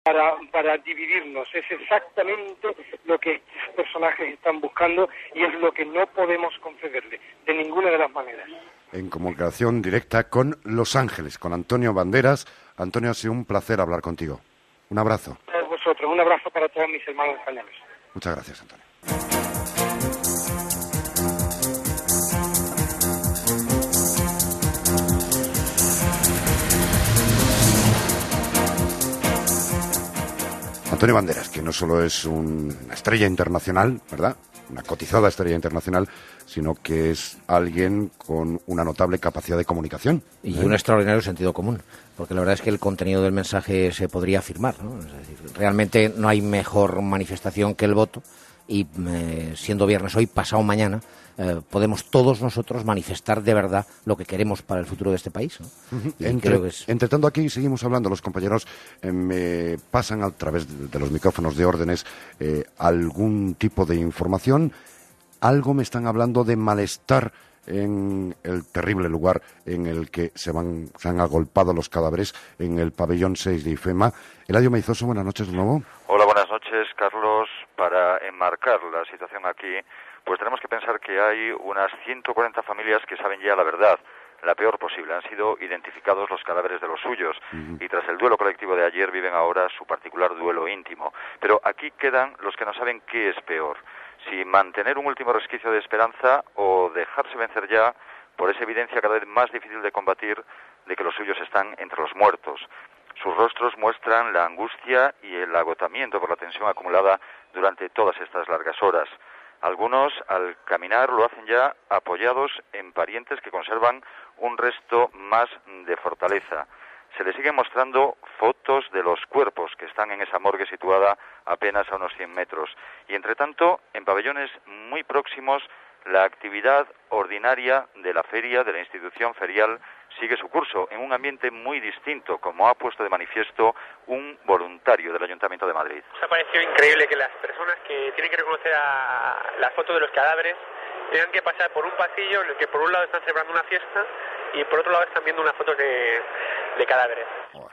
para dividirnos. Es exactamente lo que estos personajes están buscando y es lo que no podemos concederle de ninguna de las maneras. En comunicación directa con Los Ángeles, con Antonio Banderas. Antonio, ha sido un placer hablar contigo. Un abrazo. A todos vosotros, un abrazo para todos mis hermanos españoles. Muchas gracias, Antonio. Antonio Banderas, que no solo es una estrella internacional, ¿verdad?, una cotizada estrella internacional, sino que es alguien con una notable capacidad de comunicación. Y un extraordinario sentido común, porque la verdad es que el contenido del mensaje se podría afirmar, ¿no? Es decir, realmente no hay mejor manifestación que el voto, y siendo viernes hoy, pasado mañana, podemos todos nosotros manifestar de verdad lo que queremos para el futuro de este país, ¿no? Entre tanto, aquí seguimos hablando, los compañeros me pasan a través de los micrófonos de órdenes algún tipo de información. Algo me están hablando de malestar en el terrible lugar en el que se han agolpado los cadáveres, en el pabellón 6 de IFEMA. Eladio Meizoso, buenas noches de nuevo. Hola, buenas noches, Carlos. Para enmarcar la situación aquí, pues tenemos que pensar que hay unas 140 familias que saben ya la verdad, la peor posible. Han sido identificados los cadáveres de los suyos y tras el duelo colectivo de ayer viven ahora su particular duelo íntimo. Pero aquí quedan los que no saben qué es peor, si mantener un último resquicio de esperanza o dejarse vencer ya por esa evidencia cada vez más difícil de combatir de que los suyos están entre los muertos. Sus rostros muestran la angustia y el agotamiento por la tensión acumulada durante todas estas largas horas. Algunos, al caminar, lo hacen ya apoyados en parientes que conservan un resto más de fortaleza. Se les siguen mostrando fotos de los cuerpos que están en esa morgue situada apenas a unos 100 metros. Y, entre tanto, en pabellones muy próximos, la actividad ordinaria de la feria, de la institución ferial, sigue su curso en un ambiente muy distinto, como ha puesto de manifiesto un voluntario del Ayuntamiento de Madrid. Nos ha parecido increíble que las personas que tienen que reconocer a las fotos de los cadáveres tengan que pasar por un pasillo en el que por un lado están celebrando una fiesta y por otro lado están viendo unas fotos de cadáveres.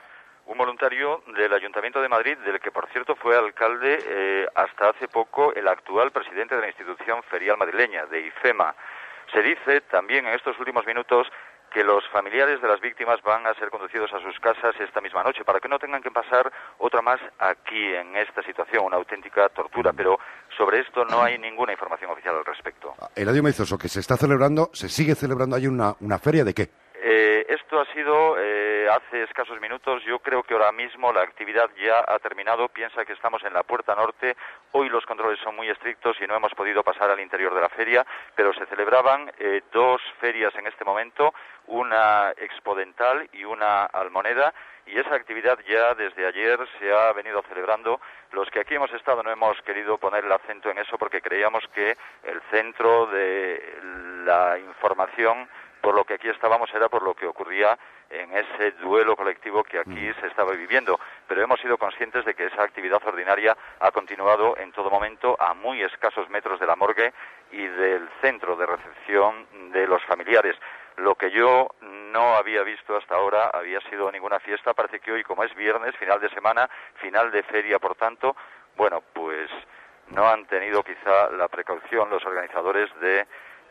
Un voluntario del Ayuntamiento de Madrid, del que por cierto fue alcalde hasta hace poco el actual presidente de la institución ferial madrileña, de IFEMA. Se dice también en estos últimos minutos que los familiares de las víctimas van a ser conducidos a sus casas esta misma noche para que no tengan que pasar otra más aquí en esta situación, una auténtica tortura, pero sobre esto no hay ninguna información oficial al respecto. Eladio Meizoso, que se sigue celebrando, ¿hay una feria de qué? Esto ha sido hace escasos minutos. Yo creo que ahora mismo la actividad ya ha terminado. Piensa que estamos en la puerta norte. Hoy los controles son muy estrictos y no hemos podido pasar al interior de la feria, pero se celebraban dos ferias en este momento, una expodental y una almoneda, y esa actividad ya desde ayer se ha venido celebrando. Los que aquí hemos estado no hemos querido poner el acento en eso porque creíamos que el centro de la información por lo que aquí estábamos era por lo que ocurría en ese duelo colectivo que aquí se estaba viviendo, pero hemos sido conscientes de que esa actividad ordinaria ha continuado en todo momento a muy escasos metros de la morgue y del centro de recepción de los familiares. Lo que yo no había visto hasta ahora había sido ninguna fiesta. Parece que hoy, como es viernes, final de semana, final de feria, por tanto, bueno, pues no han tenido quizá la precaución los organizadores de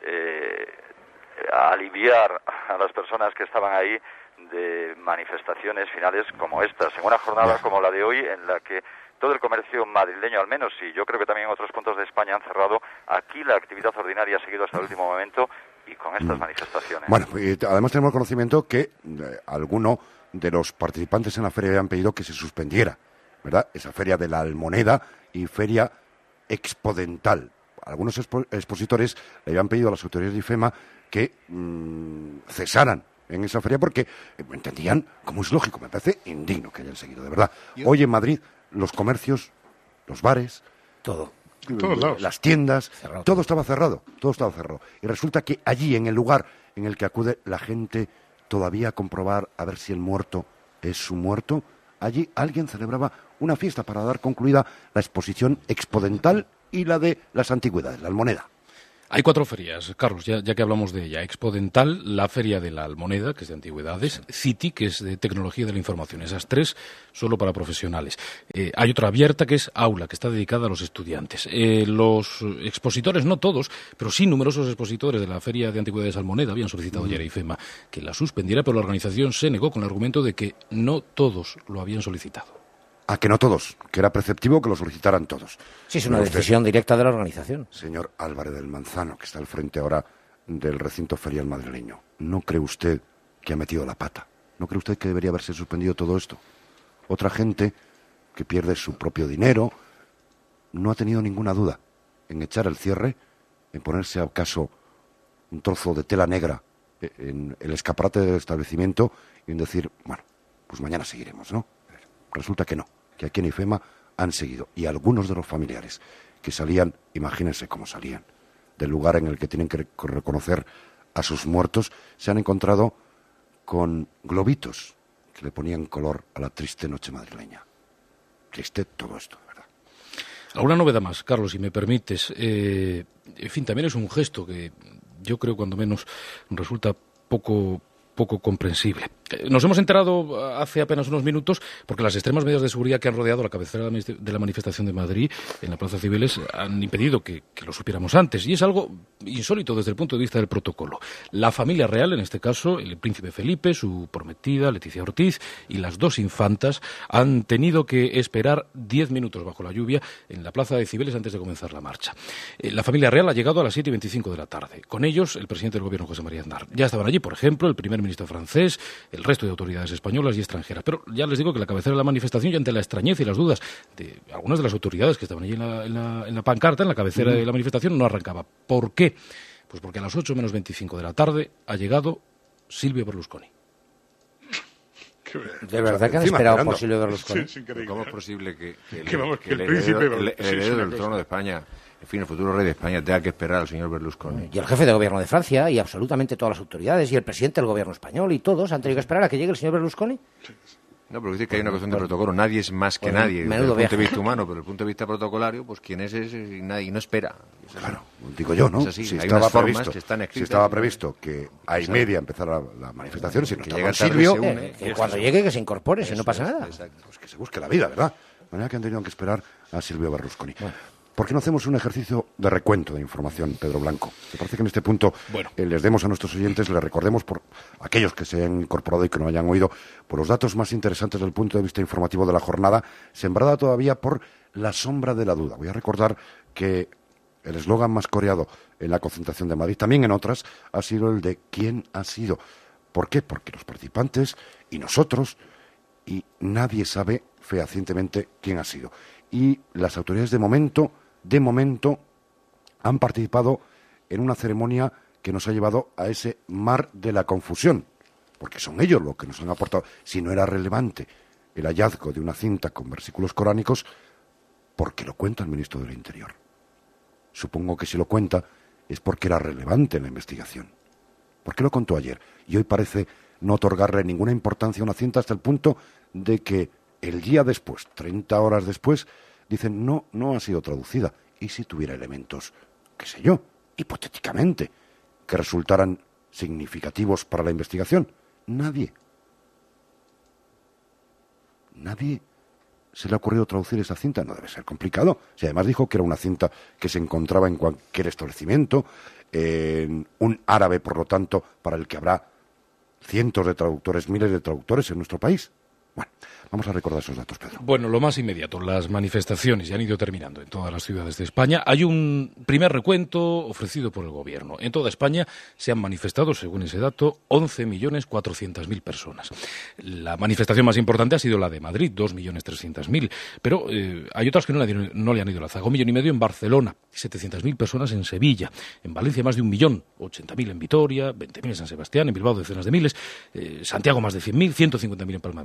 aliviar a las personas que estaban ahí de manifestaciones finales como estas, en una jornada como la de hoy, en la que todo el comercio madrileño, al menos, y yo creo que también en otros puntos de España han cerrado. Aquí la actividad ordinaria ha seguido hasta el último momento y con estas manifestaciones. Bueno, además tenemos conocimiento que alguno de los participantes en la feria habían pedido que se suspendiera, ¿verdad?, esa feria de la Almoneda y feria expodental. Algunos expositores le habían pedido a las autoridades de IFEMA que cesaran en esa feria porque entendían, como es lógico, me parece indigno que hayan seguido, de verdad. Hoy en Madrid los comercios, los bares, todo, las tiendas, todo estaba cerrado. Y resulta que allí, en el lugar en el que acude la gente todavía a comprobar a ver si el muerto es su muerto, allí alguien celebraba una fiesta para dar concluida la exposición expodental y la de las antigüedades, la Almoneda. Hay 4 ferias, Carlos, ya que hablamos de ella. Expo Dental, la Feria de la Almoneda, que es de antigüedades, City, que es de tecnología de la información. Esas 3 solo para profesionales. Hay otra abierta, que es Aula, que está dedicada a los estudiantes. Los expositores, no todos, pero sí numerosos expositores de la Feria de Antigüedades Almoneda habían solicitado ayer a IFEMA que la suspendiera, pero la organización se negó con el argumento de que no todos lo habían solicitado. A que no todos, que era preceptivo que lo solicitaran todos. Sí, es una decisión directa de la organización. Señor Álvarez del Manzano, que está al frente ahora del recinto ferial madrileño, ¿no cree usted que ha metido la pata? ¿No cree usted que debería haberse suspendido todo esto? Otra gente que pierde su propio dinero no ha tenido ninguna duda en echar el cierre, en ponerse acaso un trozo de tela negra en el escaparate del establecimiento y en decir, bueno, pues mañana seguiremos, ¿no? Resulta que no, que aquí en IFEMA han seguido. Y algunos de los familiares que salían, imagínense cómo salían, del lugar en el que tienen que reconocer a sus muertos, se han encontrado con globitos que le ponían color a la triste noche madrileña. Triste todo esto, ¿verdad? Alguna novedad más, Carlos, si me permites. En fin, también es un gesto que yo creo cuando menos resulta poco comprensible. Nos hemos enterado hace apenas unos minutos porque las extremas medidas de seguridad que han rodeado la cabecera de la manifestación de Madrid en la Plaza Cibeles han impedido que lo supiéramos antes, y es algo insólito desde el punto de vista del protocolo. La familia real, en este caso el príncipe Felipe, su prometida Leticia Ortiz y las 2 infantas han tenido que esperar 10 minutos bajo la lluvia en la Plaza de Cibeles antes de comenzar la marcha. La familia real ha llegado a las 7:25 de la tarde. Con ellos el presidente del gobierno, José María Aznar. Ya estaban allí, por ejemplo, el primer ministro francés, el resto de autoridades españolas y extranjeras. Pero ya les digo que la cabecera de la manifestación, y ante la extrañeza y las dudas de algunas de las autoridades que estaban allí en la pancarta, en la cabecera de la manifestación, no arrancaba. ¿Por qué? Pues porque a las 8:25 de la tarde ha llegado Silvio Berlusconi. ¿De verdad que han esperado por Silvio Berlusconi? Sí, ¿cómo es posible que el heredero del trono de España, en fin, el futuro rey de España, tenga que esperar al señor Berlusconi? Y el jefe de gobierno de Francia, y absolutamente todas las autoridades, y el presidente del gobierno español, y todos han tenido que esperar a que llegue el señor Berlusconi. No, pero decir que hay una cuestión de protocolo. Nadie es más que nadie desde el punto de vista humano, pero desde el punto de vista protocolario, pues quien es y nadie no espera. Claro, digo yo, ¿no? Es así. Si Hay estaba unas formas previsto, que están escritas. Si estaba previsto que a y media empezara la manifestación, si no que estaba llega tarde, Silvio, se une, que cuando llegue que se incorpore, si no pasa nada. Exacto. pues que se busque la vida, ¿verdad? De manera que han tenido que esperar a Silvio Berlusconi. Bueno. ¿Por qué no hacemos un ejercicio de recuento de información, Pedro Blanco? Me parece que en este punto les demos a nuestros oyentes, les recordemos, por aquellos que se han incorporado y que no hayan oído, por los datos más interesantes desde el punto de vista informativo de la jornada, sembrada todavía por la sombra de la duda. Voy a recordar que el eslogan más coreado en la concentración de Madrid, también en otras, ha sido el de ¿quién ha sido? ¿Por qué? Porque los participantes y nosotros, y nadie sabe fehacientemente quién ha sido. Y las autoridades de momento han participado en una ceremonia que nos ha llevado a ese mar de la confusión, porque son ellos los que nos han aportado. Si no era relevante el hallazgo de una cinta con versículos coránicos, ¿por qué lo cuenta el ministro del Interior? Supongo que si lo cuenta es porque era relevante en la investigación. ¿Por qué lo contó ayer? Y hoy parece no otorgarle ninguna importancia a una cinta hasta el punto de que el día después, 30 horas después, dicen no ha sido traducida. ¿Y si tuviera elementos, qué sé yo, hipotéticamente, que resultaran significativos para la investigación? Nadie se le ha ocurrido traducir esa cinta. No debe ser complicado. Si además dijo que era una cinta que se encontraba en cualquier establecimiento, en un árabe, por lo tanto, para el que habrá cientos de traductores, miles de traductores en nuestro país. Bueno, vamos a recordar esos datos, Pedro. Bueno, lo más inmediato, las manifestaciones ya han ido terminando en todas las ciudades de España. Hay un primer recuento ofrecido por el Gobierno. En toda España se han manifestado, según ese dato, 11.400.000 personas. La manifestación más importante ha sido la de Madrid, 2.300.000. Pero hay otras que no le han ido la zaga. 1,5 millones en Barcelona, 700.000 personas en Sevilla. En Valencia más de 1 millón, 80.000 en Vitoria, 20.000 en San Sebastián, en Bilbao decenas de miles, Santiago más de 100.000, 150.000 en Palma de Mallorca. En fin,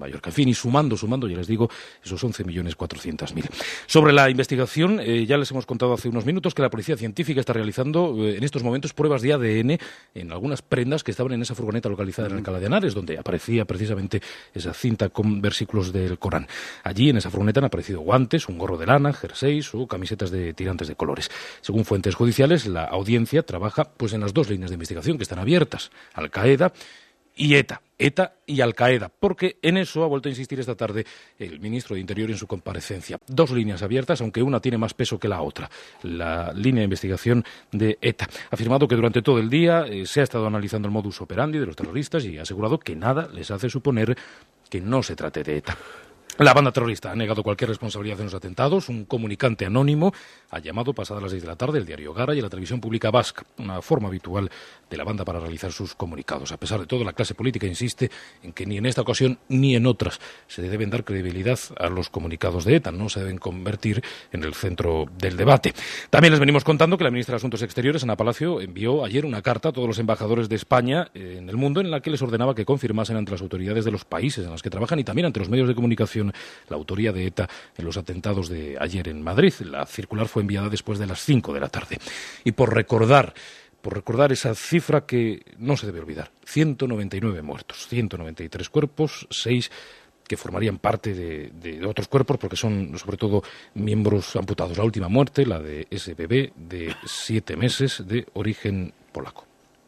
fin, y sumando, ya les digo, esos 11.400.000. Sobre la investigación, ya les hemos contado hace unos minutos que la policía científica está realizando en estos momentos pruebas de ADN en algunas prendas que estaban en esa furgoneta localizada en Alcalá de Henares, donde aparecía precisamente esa cinta con versículos del Corán. Allí, en esa furgoneta, han aparecido guantes, un gorro de lana, jerseys o camisetas de tirantes de colores. Según fuentes judiciales, la audiencia trabaja pues en las dos líneas de investigación que están abiertas, Al-Qaeda y ETA y Al-Qaeda, porque en eso ha vuelto a insistir esta tarde el ministro de Interior en su comparecencia. Dos líneas abiertas, aunque una tiene más peso que la otra. La línea de investigación de ETA. Ha afirmado que durante todo el día se ha estado analizando el modus operandi de los terroristas y ha asegurado que nada les hace suponer que no se trate de ETA. La banda terrorista ha negado cualquier responsabilidad en los atentados. Un comunicante anónimo ha llamado pasadas las 6 de la tarde el diario Gara y a la televisión pública vasca, una forma habitual de la banda para realizar sus comunicados. A pesar de todo, la clase política insiste en que ni en esta ocasión ni en otras se deben dar credibilidad a los comunicados de ETA, no se deben convertir en el centro del debate. También les venimos contando que la ministra de Asuntos Exteriores, Ana Palacio, envió ayer una carta a todos los embajadores de España en el mundo en la que les ordenaba que confirmasen ante las autoridades de los países en los que trabajan y también ante los medios de comunicación la autoría de ETA en los atentados de ayer en Madrid. La circular fue enviada después de las 5 de la tarde. Y por recordar esa cifra que no se debe olvidar, 199 muertos, 193 cuerpos, 6 que formarían parte de otros cuerpos porque son sobre todo miembros amputados. La última muerte, la de ese bebé de 7 meses de origen polaco.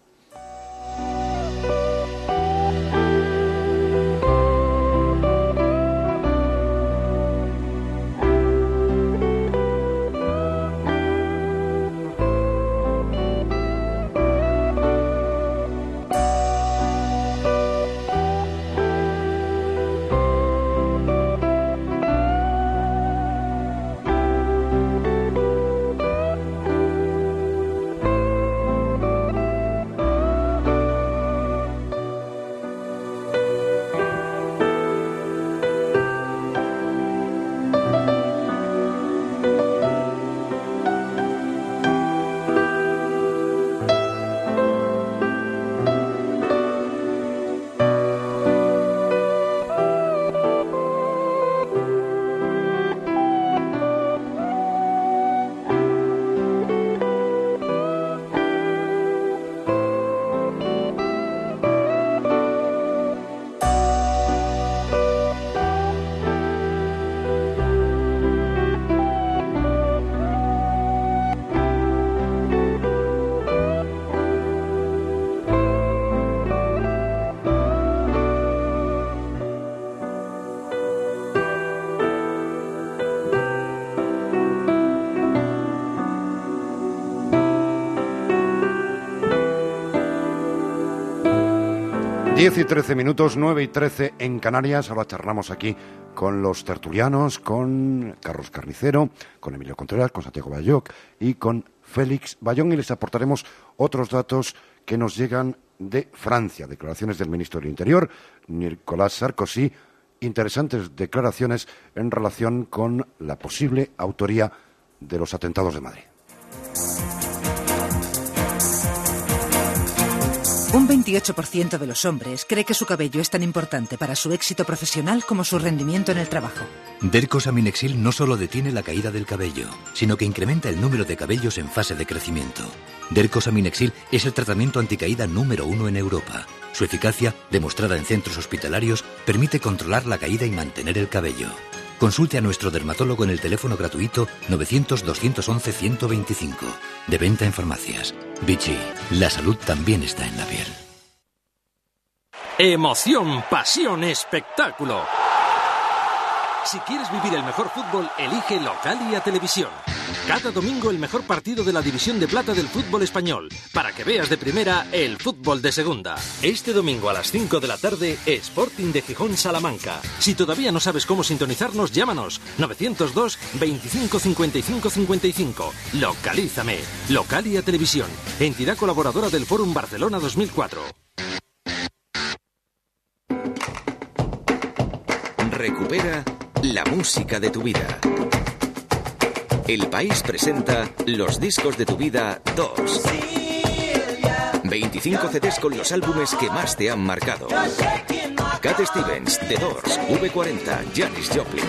Diez y 13 minutos, 9 y 13 en Canarias. Ahora charlamos aquí con los tertulianos, con Carlos Carnicero, con Emilio Contreras, con Santiago Bayoc y con Félix Bayón, y les aportaremos otros datos que nos llegan de Francia. Declaraciones del ministro del Interior, Nicolas Sarkozy, interesantes declaraciones en relación con la posible autoría de los atentados de Madrid. Un 28% de los hombres cree que su cabello es tan importante para su éxito profesional como su rendimiento en el trabajo. Dercosaminexil no solo detiene la caída del cabello, sino que incrementa el número de cabellos en fase de crecimiento. Dercosaminexil es el tratamiento anticaída número 1 en Europa. Su eficacia, demostrada en centros hospitalarios, permite controlar la caída y mantener el cabello. Consulte a nuestro dermatólogo en el teléfono gratuito 900-211-125. De venta en farmacias. Vichy, la salud también está en la piel. Emoción, pasión, espectáculo. Si quieres vivir el mejor fútbol, elige Localia Televisión. Cada domingo el mejor partido de la División de Plata del fútbol español, para que veas de primera el fútbol de segunda. Este domingo a las 5 de la tarde, Sporting de Gijón Salamanca. Si todavía no sabes cómo sintonizarnos, llámanos 902 25 55 55. Localízame. Localia Televisión, entidad colaboradora del Fórum Barcelona 2004. Recupera la música de tu vida. El País presenta Los discos de tu vida 2. 25 CDs con los álbumes que más te han marcado. Cat Stevens, The Doors, V40, Janis Joplin.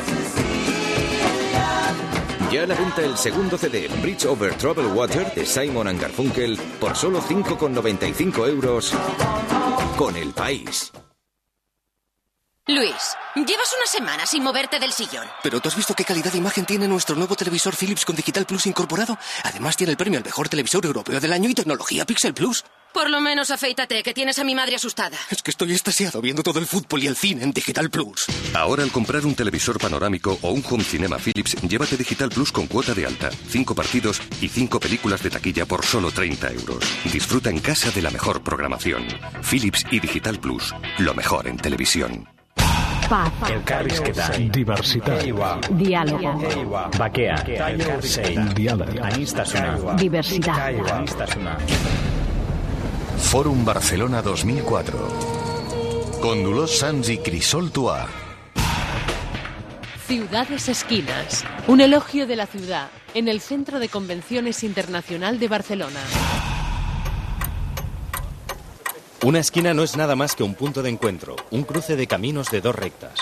Ya a la venta el segundo CD, Bridge Over Troubled Water, de Simon & Garfunkel, por solo 5,95 € con El País. Luis, llevas una semana sin moverte del sillón. ¿Pero tú has visto qué calidad de imagen tiene nuestro nuevo televisor Philips con Digital Plus incorporado? Además tiene el premio al mejor televisor europeo del año y tecnología Pixel Plus. Por lo menos afeítate, que tienes a mi madre asustada. Es que estoy extasiado viendo todo el fútbol y el cine en Digital Plus. Ahora al comprar un televisor panorámico o un home cinema Philips, llévate Digital Plus con cuota de alta, 5 partidos y 5 películas de taquilla por solo 30 €. Disfruta en casa de la mejor programación. Philips y Digital Plus, lo mejor en televisión. Paz. Elkarrizketa. Diversitat. Diálogo. Bakea. Diálogo. Aniztasuna. Diversidad. Fórum Barcelona 2004. Con Dolors Sans y Crisol Tuà. Ciudades Esquinas. Un elogio de la ciudad en el Centro de Convenciones Internacional de Barcelona. Una esquina no es nada más que un punto de encuentro, un cruce de caminos de dos rectas.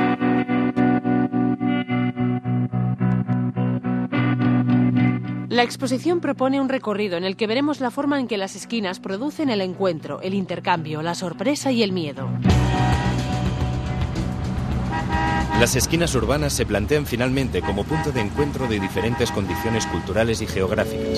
La exposición propone un recorrido en el que veremos la forma en que las esquinas producen el encuentro, el intercambio, la sorpresa y el miedo. Las esquinas urbanas se plantean finalmente como punto de encuentro de diferentes condiciones culturales y geográficas.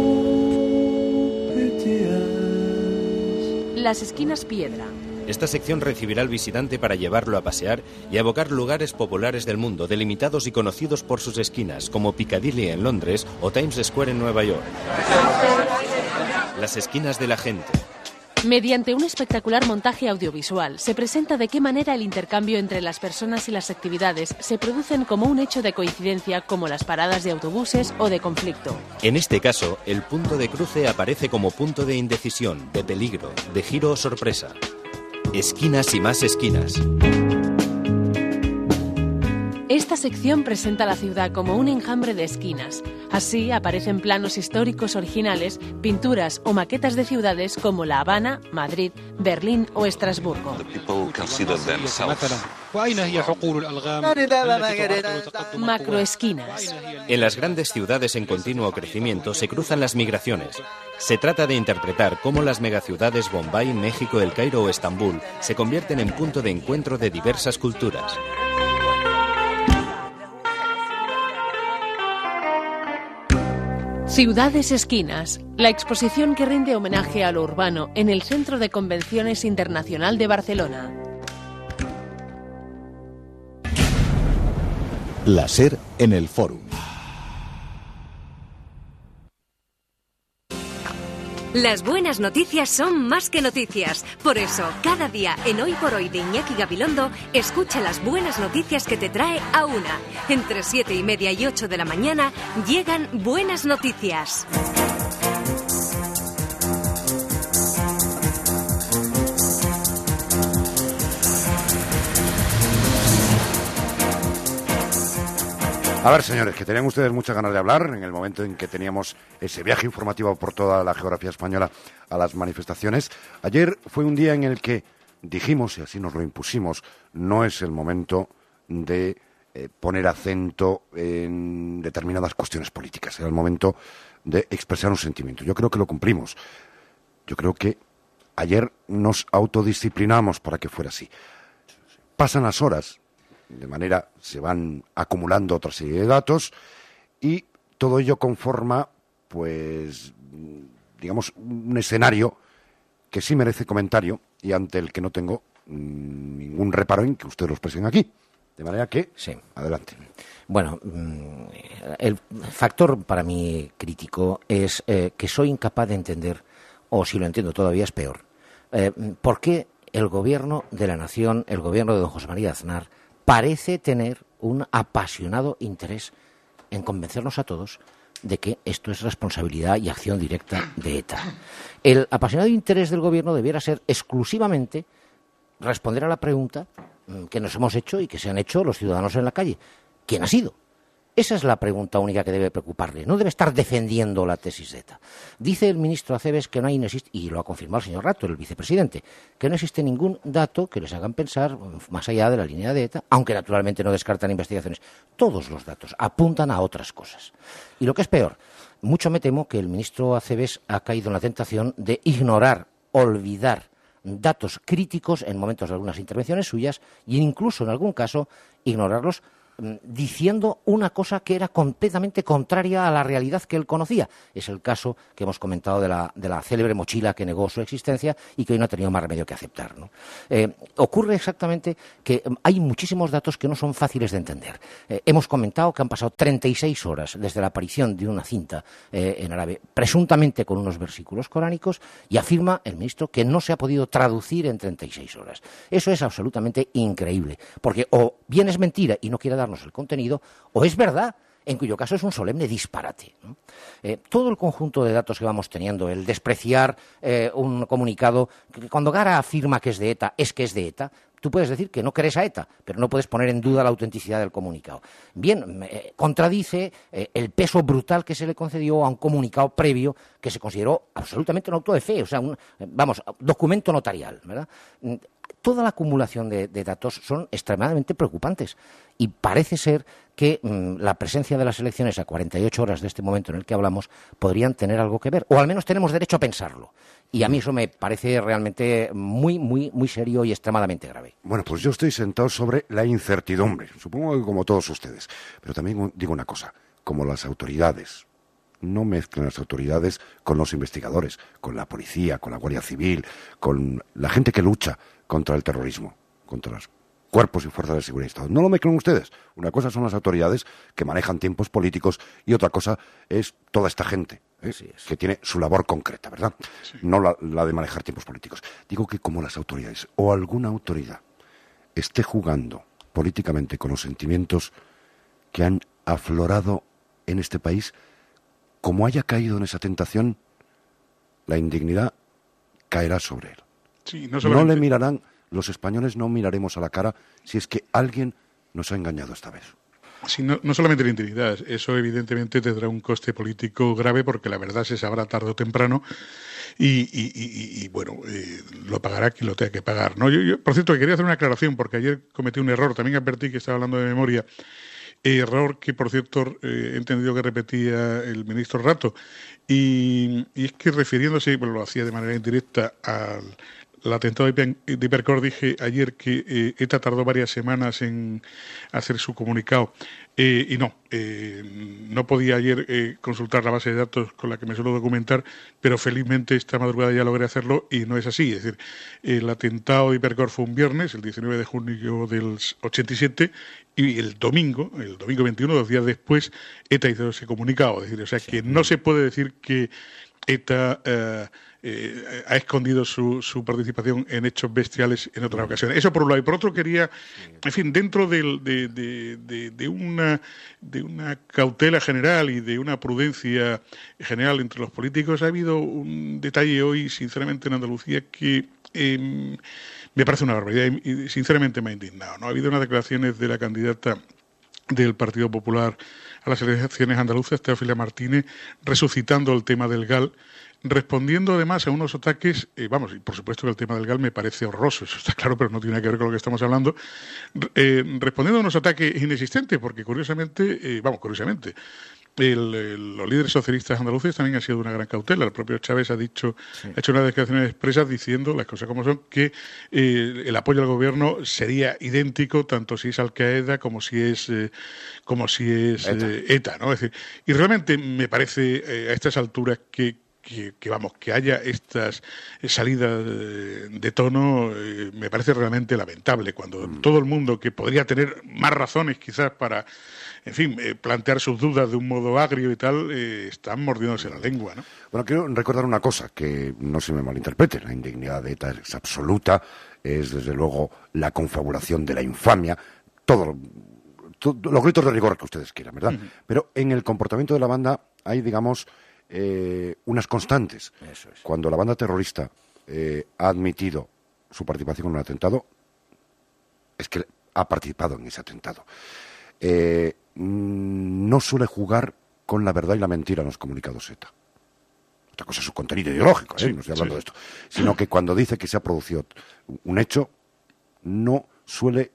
Las esquinas piedra. Esta sección recibirá al visitante para llevarlo a pasear y a evocar lugares populares del mundo, delimitados y conocidos por sus esquinas, como Piccadilly en Londres o Times Square en Nueva York. Las esquinas de la gente. Mediante un espectacular montaje audiovisual, se presenta de qué manera el intercambio entre las personas y las actividades se producen como un hecho de coincidencia, como las paradas de autobuses o de conflicto. En este caso, el punto de cruce aparece como punto de indecisión, de peligro, de giro o sorpresa. Esquinas y más esquinas. Esta sección presenta la ciudad como un enjambre de esquinas. Así aparecen planos históricos originales, pinturas o maquetas de ciudades como La Habana, Madrid, Berlín o Estrasburgo. Macroesquinas. En las grandes ciudades en continuo crecimiento se cruzan las migraciones. Se trata de interpretar cómo las megaciudades Bombay, México, El Cairo o Estambul se convierten en punto de encuentro de diversas culturas. Ciudades Esquinas, la exposición que rinde homenaje a lo urbano en el Centro de Convenciones Internacional de Barcelona. La SER en el Fórum. Las buenas noticias son más que noticias. Por eso, cada día en Hoy por Hoy de Iñaki Gabilondo, escucha las buenas noticias que te trae a una. Entre 7:30 y 8 de la mañana llegan Buenas Noticias. A ver, señores, que tenían ustedes muchas ganas de hablar en el momento en que teníamos ese viaje informativo por toda la geografía española a las manifestaciones. Ayer fue un día en el que dijimos, y así nos lo impusimos, no es el momento de poner acento en determinadas cuestiones políticas. Era el momento de expresar un sentimiento. Yo creo que lo cumplimos. Yo creo que ayer nos autodisciplinamos para que fuera así. Pasan las horas. De manera se van acumulando otra serie de datos y todo ello conforma, pues, digamos, un escenario que sí merece comentario y ante el que no tengo ningún reparo en que ustedes lo expresen aquí. De manera que, sí, adelante. Bueno, el factor para mí crítico es que soy incapaz de entender, o si lo entiendo todavía es peor, por qué el gobierno de la nación, el gobierno de don José María Aznar, parece tener un apasionado interés en convencernos a todos de que esto es responsabilidad y acción directa de ETA. El apasionado interés del gobierno debiera ser exclusivamente responder a la pregunta que nos hemos hecho y que se han hecho los ciudadanos en la calle. ¿Quién ha sido? Esa es la pregunta única que debe preocuparle. No debe estar defendiendo la tesis de ETA. Dice el ministro Acebes que no existe, y lo ha confirmado el señor Rato, el vicepresidente, que no existe ningún dato que les hagan pensar más allá de la línea de ETA, aunque naturalmente no descartan investigaciones. Todos los datos apuntan a otras cosas. Y lo que es peor, mucho me temo que el ministro Acebes ha caído en la tentación de ignorar, olvidar datos críticos en momentos de algunas intervenciones suyas y incluso en algún caso ignorarlos diciendo una cosa que era completamente contraria a la realidad que él conocía. Es el caso que hemos comentado de la célebre mochila que negó su existencia y que hoy no ha tenido más remedio que aceptar, ¿no? Ocurre exactamente que hay muchísimos datos que no son fáciles de entender. Hemos comentado que han pasado 36 horas desde la aparición de una cinta en árabe, presuntamente con unos versículos coránicos, y afirma el ministro que no se ha podido traducir en 36 horas. Eso es absolutamente increíble, porque o bien es mentira y no quiere darnos el contenido, o es verdad, en cuyo caso es un solemne disparate, ¿no? Todo el conjunto de datos que vamos teniendo, el despreciar un comunicado, que cuando Gara afirma que es de ETA, es que es de ETA, tú puedes decir que no crees a ETA, pero no puedes poner en duda la autenticidad del comunicado. Bien, contradice el peso brutal que se le concedió a un comunicado previo que se consideró absolutamente un auto de fe, o sea, documento notarial, ¿verdad? Toda la acumulación de datos son extremadamente preocupantes y parece ser que la presencia de las elecciones a 48 horas de este momento en el que hablamos podrían tener algo que ver, o al menos tenemos derecho a pensarlo. Y a mí eso me parece realmente muy, muy, muy serio y extremadamente grave. Bueno, pues yo estoy sentado sobre la incertidumbre, supongo que como todos ustedes. Pero también digo una cosa, como las autoridades, no mezclen las autoridades con los investigadores, con la policía, con la Guardia Civil, con la gente que lucha contra el terrorismo, contra los cuerpos y fuerzas de seguridad y Estado. No lo mezclen ustedes. Una cosa son las autoridades que manejan tiempos políticos y otra cosa es toda esta gente que tiene su labor concreta, ¿verdad? Sí. No la de manejar tiempos políticos. Digo que como las autoridades o alguna autoridad esté jugando políticamente con los sentimientos que han aflorado en este país, como haya caído en esa tentación, la indignidad caerá sobre él. Sí, no le mirarán, los españoles no miraremos a la cara si es que alguien nos ha engañado esta vez. Sí, no solamente la integridad, eso evidentemente tendrá un coste político grave porque la verdad se sabrá tarde o temprano y bueno, lo pagará quien lo tenga que pagar, ¿no? Yo, por cierto, quería hacer una aclaración porque ayer cometí un error, también advertí que estaba hablando de memoria, error que, por cierto, he entendido que repetía el ministro Rato, y es que refiriéndose, bueno, lo hacía de manera indirecta al atentado de Hipercor, dije ayer que ETA tardó varias semanas en hacer su comunicado y no podía ayer consultar la base de datos con la que me suelo documentar, pero felizmente esta madrugada ya logré hacerlo y no es así. Es decir, el atentado de Hipercor fue un viernes, el 19 de junio del 87, y el domingo 21, 2 días después, ETA hizo ese comunicado. Es decir, o sea, que no se puede decir que ETA ha escondido su participación en hechos bestiales en otras ocasiones. Eso por un lado. Y por otro quería, en fin, dentro de una cautela general y de una prudencia general entre los políticos, ha habido un detalle hoy, sinceramente, en Andalucía que me parece una barbaridad y sinceramente me ha indignado, ¿no? Ha habido unas declaraciones de la candidata del Partido Popular a las elecciones andaluzas, Teófila Martínez, resucitando el tema del GAL, respondiendo además a unos ataques, y por supuesto que el tema del GAL me parece horroroso, eso está claro, pero no tiene que ver con lo que estamos hablando, respondiendo a unos ataques inexistentes, porque curiosamente, los líderes socialistas andaluces también han sido de una gran cautela. El propio Chávez ha hecho unas declaraciones expresas diciendo, las cosas como son, que el apoyo al gobierno sería idéntico tanto si es Al-Qaeda como si es ETA, ¿no? Es decir, y realmente me parece a estas alturas que haya estas salidas de tono, me parece realmente lamentable, cuando todo el mundo que podría tener más razones quizás para, en fin, plantear sus dudas de un modo agrio y tal, están mordiéndose la lengua, ¿no? Bueno, quiero recordar una cosa, que no se me malinterprete, la indignidad de ETA es absoluta, es desde luego la confabulación de la infamia, todo los gritos de rigor que ustedes quieran, ¿verdad? Uh-huh. Pero en el comportamiento de la banda hay, digamos, unas constantes. Eso es. Cuando la banda terrorista ha admitido su participación en un atentado, no no suele jugar con la verdad y la mentira en los comunicados ETA. Otra cosa es su contenido ideológico, no estoy hablando de esto, sino que cuando dice que se ha producido un hecho, no suele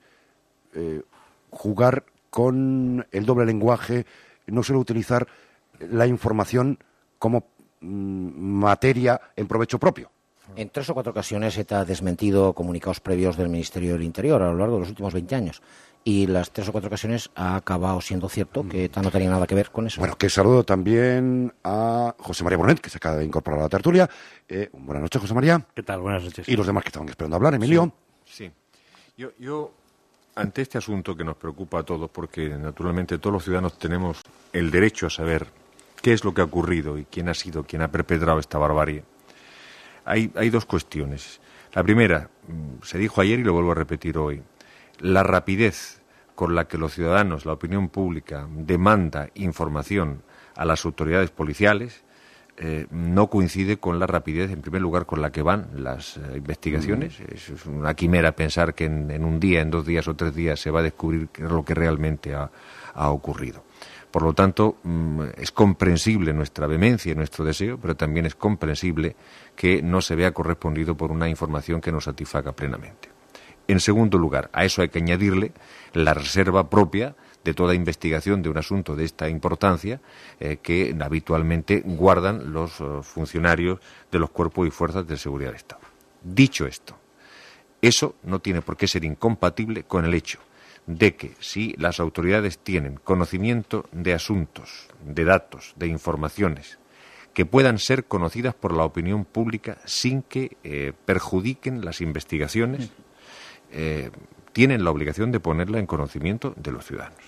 jugar con el doble lenguaje, no suele utilizar la información como materia en provecho propio. En 3 o 4 ocasiones ETA ha desmentido comunicados previos del Ministerio del Interior a lo largo de los últimos 20 años. Y las 3 o 4 ocasiones ha acabado siendo cierto que ETA no tenía nada que ver con eso. Bueno, que saludo también a José María Bonet, que se acaba de incorporar a la tertulia. Buenas noches, José María. ¿Qué tal? Buenas noches. Y los demás que estaban esperando hablar, Emilio. Sí. Yo, ante este asunto que nos preocupa a todos, porque naturalmente todos los ciudadanos tenemos el derecho a saber qué es lo que ha ocurrido y quién ha sido quien ha perpetrado esta barbarie, hay 2 cuestiones. La primera, se dijo ayer y lo vuelvo a repetir hoy, la rapidez con la que los ciudadanos, la opinión pública, demanda información a las autoridades policiales no coincide con la rapidez, en primer lugar, con la que van las investigaciones. Es una quimera pensar que en un día, en 2 días o 3 días se va a descubrir lo que realmente ha ocurrido. Por lo tanto, es comprensible nuestra vehemencia y nuestro deseo, pero también es comprensible que no se vea correspondido por una información que nos satisfaga plenamente. En segundo lugar, a eso hay que añadirle la reserva propia de toda investigación de un asunto de esta importancia que habitualmente guardan los funcionarios de los cuerpos y fuerzas de seguridad del Estado. Dicho esto, eso no tiene por qué ser incompatible con el hecho de que si las autoridades tienen conocimiento de asuntos, de datos, de informaciones que puedan ser conocidas por la opinión pública sin que perjudiquen las investigaciones, tienen la obligación de ponerla en conocimiento de los ciudadanos.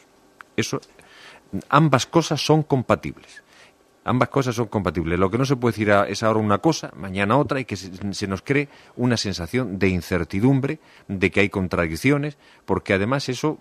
Ambas cosas son compatibles. Ambas cosas son compatibles. Lo que no se puede decir es ahora una cosa, mañana otra, y que se nos cree una sensación de incertidumbre, de que hay contradicciones, porque además eso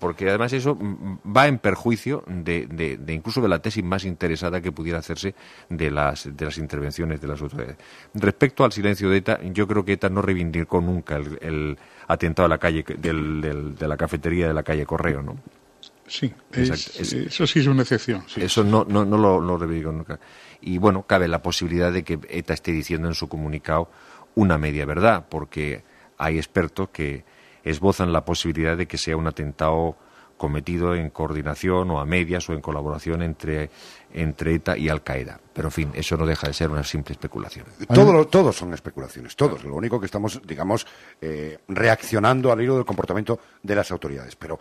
va en perjuicio de incluso de la tesis más interesada que pudiera hacerse de las intervenciones de las autoridades. Respecto al silencio de ETA, yo creo que ETA no reivindicó nunca el atentado a la calle de la cafetería de la calle Correo, ¿no? Sí, eso sí es una excepción. Sí. Eso no lo reivindico nunca. Y bueno, cabe la posibilidad de que ETA esté diciendo en su comunicado una media verdad, porque hay expertos que esbozan la posibilidad de que sea un atentado cometido en coordinación o a medias o en colaboración entre ETA y Al-Qaeda. Pero en fin, eso no deja de ser una simple especulación. Todos son especulaciones, todos. Lo único que estamos, digamos, reaccionando al hilo del comportamiento de las autoridades. Pero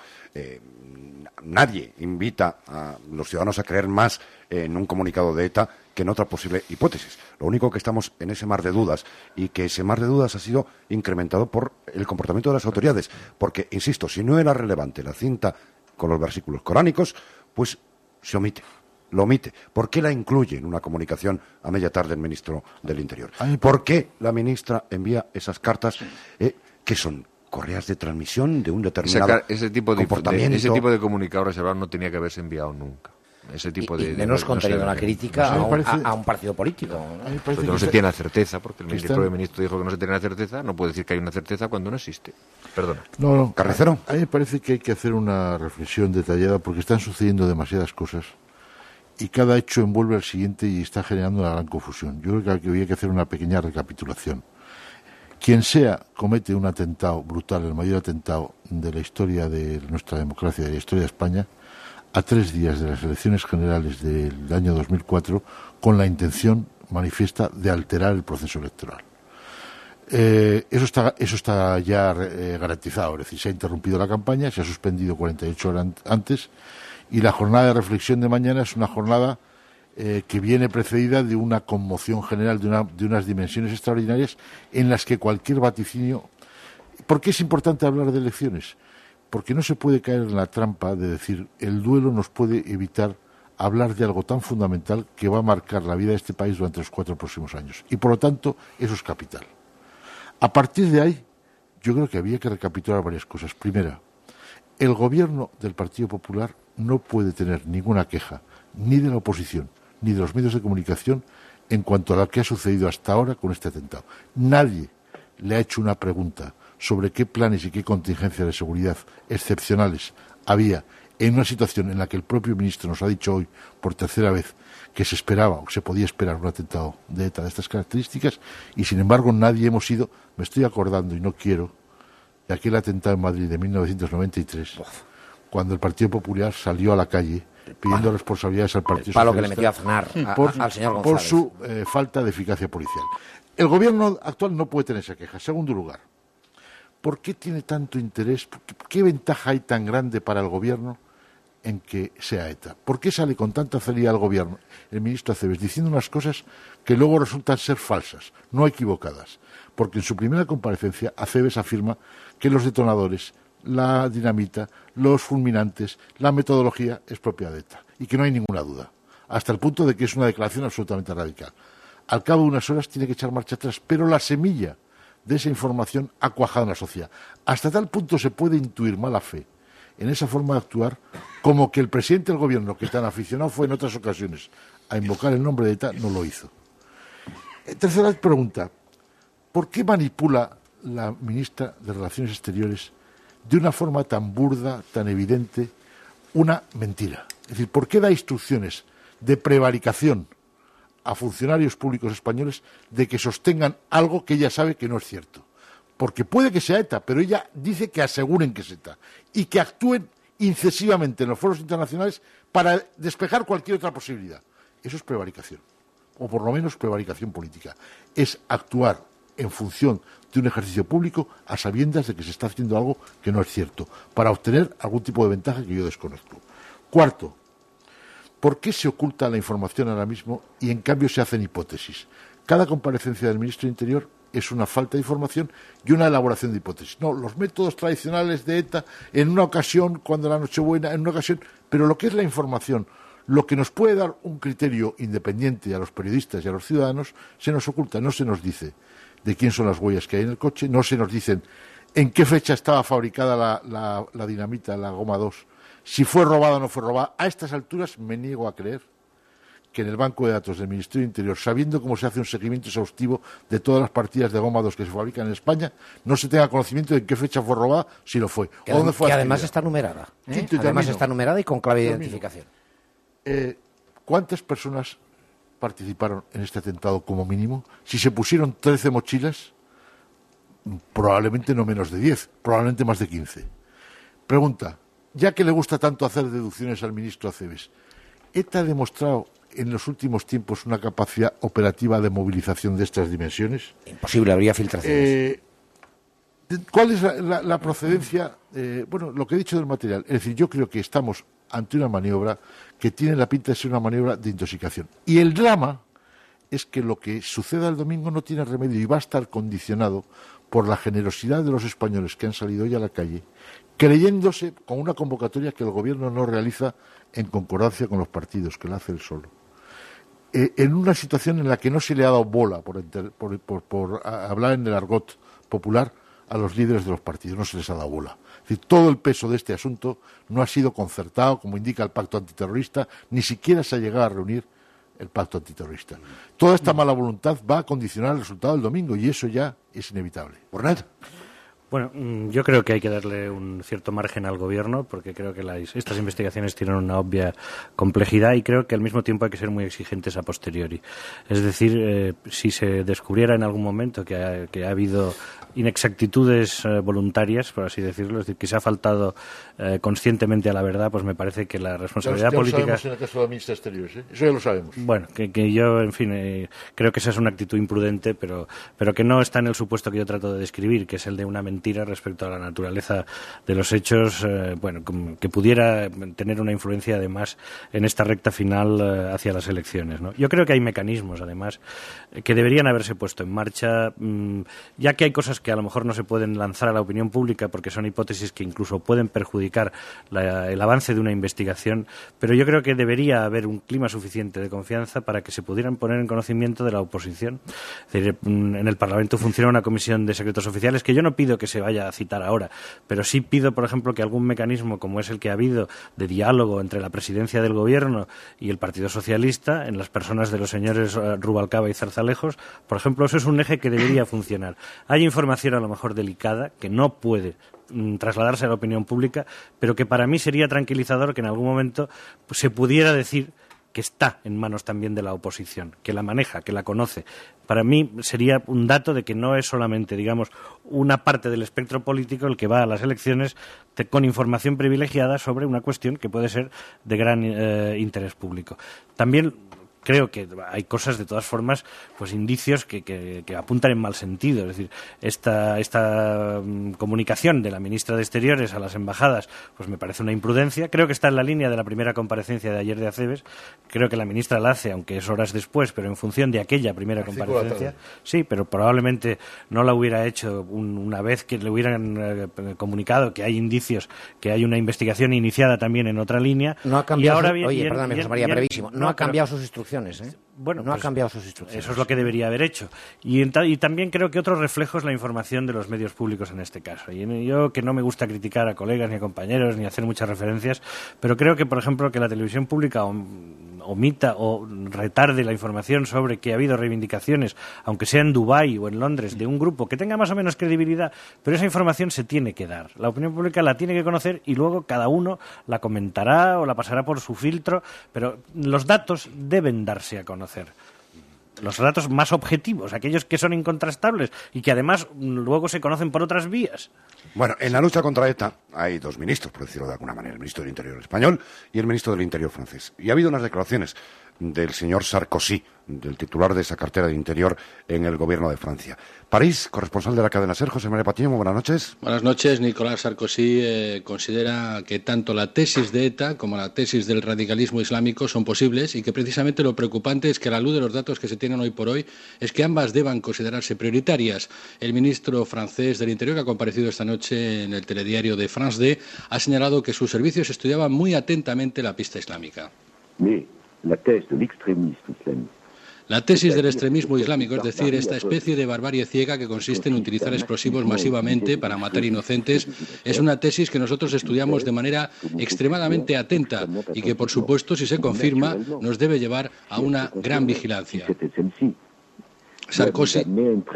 nadie invita a los ciudadanos a creer más en un comunicado de ETA que en otra posible hipótesis. Lo único que estamos en ese mar de dudas, y que ese mar de dudas ha sido incrementado por el comportamiento de las autoridades. Porque, insisto, si no era relevante la cinta con los versículos coránicos, pues se omite. Lo omite. ¿Por qué la incluye en una comunicación a media tarde el ministro del Interior? ¿Por qué la ministra envía esas cartas que son correas de transmisión de un determinado ese tipo comportamiento? Ese tipo de comunicado reservado no tenía que haberse enviado nunca. Ese tipo de menos contenido una crítica a un partido político. Porque no se tiene la certeza, porque el propio ministro dijo que no se tiene la certeza, no puede decir que hay una certeza cuando no existe. Perdona. No, Carnicero. A mí me parece que hay que hacer una reflexión detallada porque están sucediendo demasiadas cosas y cada hecho envuelve al siguiente y está generando una gran confusión. Yo creo que había que hacer una pequeña recapitulación. Quien sea comete un atentado brutal, el mayor atentado de la historia de nuestra democracia, de la historia de España, a 3 días de las elecciones generales del año 2004, con la intención manifiesta de alterar el proceso electoral. Eso está ya garantizado, es decir, se ha interrumpido la campaña, se ha suspendido 48 horas antes, y la jornada de reflexión de mañana es una jornada que viene precedida de una conmoción general, de unas dimensiones extraordinarias en las que cualquier vaticinio... ¿Por qué es importante hablar de elecciones? Porque no se puede caer en la trampa de decir el duelo nos puede evitar hablar de algo tan fundamental que va a marcar la vida de este país durante los 4 próximos años. Y por lo tanto, eso es capital. A partir de ahí, yo creo que había que recapitular varias cosas. Primera, el gobierno del Partido Popular no puede tener ninguna queja, ni de la oposición, ni de los medios de comunicación, en cuanto a lo que ha sucedido hasta ahora con este atentado. Nadie le ha hecho una pregunta sobre qué planes y qué contingencias de seguridad excepcionales había en una situación en la que el propio ministro nos ha dicho hoy, por tercera vez, que se esperaba o se podía esperar un atentado de ETA de estas características, y sin embargo nadie hemos ido. Me estoy acordando, y no quiero, de aquel atentado en Madrid de 1993, cuando el Partido Popular salió a la calle pidiendo responsabilidades al Partido Socialista. Que le metió a cenar al señor González. Por su falta de eficacia policial. El gobierno actual no puede tener esa queja. Segundo lugar, ¿por qué tiene tanto interés? ¿Qué ventaja hay tan grande para el gobierno en que sea ETA? ¿Por qué sale con tanta facilidad el gobierno, el ministro Acebes, diciendo unas cosas que luego resultan ser falsas, no equivocadas? Porque en su primera comparecencia Acebes afirma que los detonadores, la dinamita, los fulminantes, la metodología es propia de ETA y que no hay ninguna duda, hasta el punto de que es una declaración absolutamente radical. Al cabo de unas horas tiene que echar marcha atrás, pero la semilla de esa información ha cuajado en la sociedad. Hasta tal punto se puede intuir mala fe en esa forma de actuar, como que el presidente del gobierno, que tan aficionado fue en otras ocasiones a invocar el nombre de ETA, no lo hizo. Tercera pregunta, ¿por qué manipula la ministra de Relaciones Exteriores de una forma tan burda, tan evidente, una mentira? Es decir, ¿por qué da instrucciones de prevaricación a funcionarios públicos españoles de que sostengan algo que ella sabe que no es cierto? Porque puede que sea ETA, pero ella dice que aseguren que es ETA y que actúen incisivamente en los foros internacionales para despejar cualquier otra posibilidad. Eso es prevaricación, o por lo menos prevaricación política. Es actuar en función de un ejercicio público a sabiendas de que se está haciendo algo que no es cierto, para obtener algún tipo de ventaja que yo desconozco. Cuarto, ¿por qué se oculta la información ahora mismo y en cambio se hacen hipótesis? Cada comparecencia del ministro de Interior es una falta de información y una elaboración de hipótesis. No, los métodos tradicionales de ETA, en una ocasión, cuando la Nochebuena, en una ocasión, pero lo que es la información, lo que nos puede dar un criterio independiente a los periodistas y a los ciudadanos, se nos oculta, no se nos dice de quién son las huellas que hay en el coche, no se nos dicen en qué fecha estaba fabricada la dinamita, la goma 2, si fue robada o no fue robada. A estas alturas me niego a creer que en el banco de datos del Ministerio de Interior, sabiendo cómo se hace un seguimiento exhaustivo de todas las partidas de goma 2 que se fabrican en España, no se tenga conocimiento de en qué fecha fue robada, si lo fue. O dónde fue. Que además está numerada. Además está numerada y con clave de identificación. ¿Cuántas personas participaron en este atentado como mínimo? Si se pusieron 13 mochilas, probablemente no menos de 10, probablemente más de 15. Pregunta, ya que le gusta tanto hacer deducciones al ministro Acebes, ¿ETA ha demostrado en los últimos tiempos una capacidad operativa de movilización de estas dimensiones? Imposible, habría filtraciones. ¿Cuál es la procedencia? Bueno, lo que he dicho del material. Es decir, yo creo que estamos ante una maniobra que tiene la pinta de ser una maniobra de intoxicación. Y el drama es que lo que suceda el domingo no tiene remedio y va a estar condicionado por la generosidad de los españoles que han salido hoy a la calle, creyéndose con una convocatoria que el gobierno no realiza en concordancia con los partidos, que la hace él solo. En una situación en la que no se le ha dado bola, por hablar en el argot popular, a los líderes de los partidos, no se les ha dado bola. Es decir, todo el peso de este asunto no ha sido concertado, como indica el pacto antiterrorista, ni siquiera se ha llegado a reunir el pacto antiterrorista. Toda esta mala voluntad va a condicionar el resultado del domingo y eso ya es inevitable. Bornet. Bueno, yo creo que hay que darle un cierto margen al gobierno porque creo que estas investigaciones tienen una obvia complejidad y creo que al mismo tiempo hay que ser muy exigentes a posteriori. Es decir, si se descubriera en algún momento que ha habido inexactitudes voluntarias, por así decirlo, es decir, que se ha faltado conscientemente a la verdad, pues me parece que la responsabilidad política... Ya lo sabemos en el caso de la ministra de Exteriores, ¿eh? Eso ya lo sabemos. Bueno, que yo, en fin, creo que esa es una actitud imprudente, pero que no está en el supuesto que yo trato de describir, que es el de una mentira respecto a la naturaleza de los hechos, que pudiera tener una influencia, además, en esta recta final hacia las elecciones, ¿no? Yo creo que hay mecanismos, además, que deberían haberse puesto en marcha, ya que hay cosas que a lo mejor no se pueden lanzar a la opinión pública porque son hipótesis que incluso pueden perjudicar el avance de una investigación, pero yo creo que debería haber un clima suficiente de confianza para que se pudieran poner en conocimiento de la oposición. Es decir, en el Parlamento funciona una comisión de secretos oficiales que yo no pido que se vaya a citar ahora, pero sí pido, por ejemplo, que algún mecanismo como es el que ha habido de diálogo entre la presidencia del Gobierno y el Partido Socialista, en las personas de los señores Rubalcaba y Zarzalejos, por ejemplo, eso es un eje que debería funcionar. Hay información a lo mejor delicada que no puede trasladarse a la opinión pública, pero que para mí sería tranquilizador que en algún momento se pudiera decir que está en manos también de la oposición, que la maneja, que la conoce. Para mí sería un dato de que no es solamente, digamos, una parte del espectro político el que va a las elecciones con información privilegiada sobre una cuestión que puede ser de gran interés público. También creo que hay cosas, de todas formas, pues indicios que apuntan en mal sentido. Es decir, esta comunicación de la ministra de Exteriores a las embajadas, pues me parece una imprudencia. Creo que está en la línea de la primera comparecencia de ayer de Acebes. Creo que la ministra la hace, aunque es horas después, pero en función de aquella primera comparecencia. Sí, pero probablemente no la hubiera hecho una vez que le hubieran comunicado que hay indicios, que hay una investigación iniciada también en otra línea. No ha cambiado. Perdóname, José María, brevísimo. No ha cambiado sus instrucciones. Bueno, no ha cambiado sus instrucciones. Eso es lo que debería haber hecho. Y también creo que otro reflejo es la información de los medios públicos en este caso. Y yo, que no me gusta criticar a colegas ni a compañeros ni hacer muchas referencias, pero creo que, por ejemplo, que la televisión pública omita o retarde la información sobre que ha habido reivindicaciones, aunque sea en Dubái o en Londres, de un grupo que tenga más o menos credibilidad, pero esa información se tiene que dar. La opinión pública la tiene que conocer y luego cada uno la comentará o la pasará por su filtro, pero los datos deben darse a conocer. Los datos más objetivos, aquellos que son incontrastables y que además luego se conocen por otras vías. Bueno, en la lucha contra ETA hay dos ministros, por decirlo de alguna manera, el ministro del Interior español y el ministro del Interior francés. Y ha habido unas declaraciones del señor Sarkozy, del titular de esa cartera de Interior en el gobierno de Francia. París, corresponsal de la cadena SER, José María Patiño, muy buenas noches. Buenas noches. Nicolás Sarkozy considera que tanto la tesis de ETA como la tesis del radicalismo islámico son posibles y que precisamente lo preocupante es que, a la luz de los datos que se tienen hoy por hoy, es que ambas deban considerarse prioritarias. El ministro francés del Interior, que ha comparecido esta noche en el telediario de France 2, ha señalado que sus servicios estudiaban muy atentamente la pista islámica. La tesis del extremismo islámico, es decir, esta especie de barbarie ciega que consiste en utilizar explosivos masivamente para matar inocentes, es una tesis que nosotros estudiamos de manera extremadamente atenta y que, por supuesto, si se confirma, nos debe llevar a una gran vigilancia. Sarkozy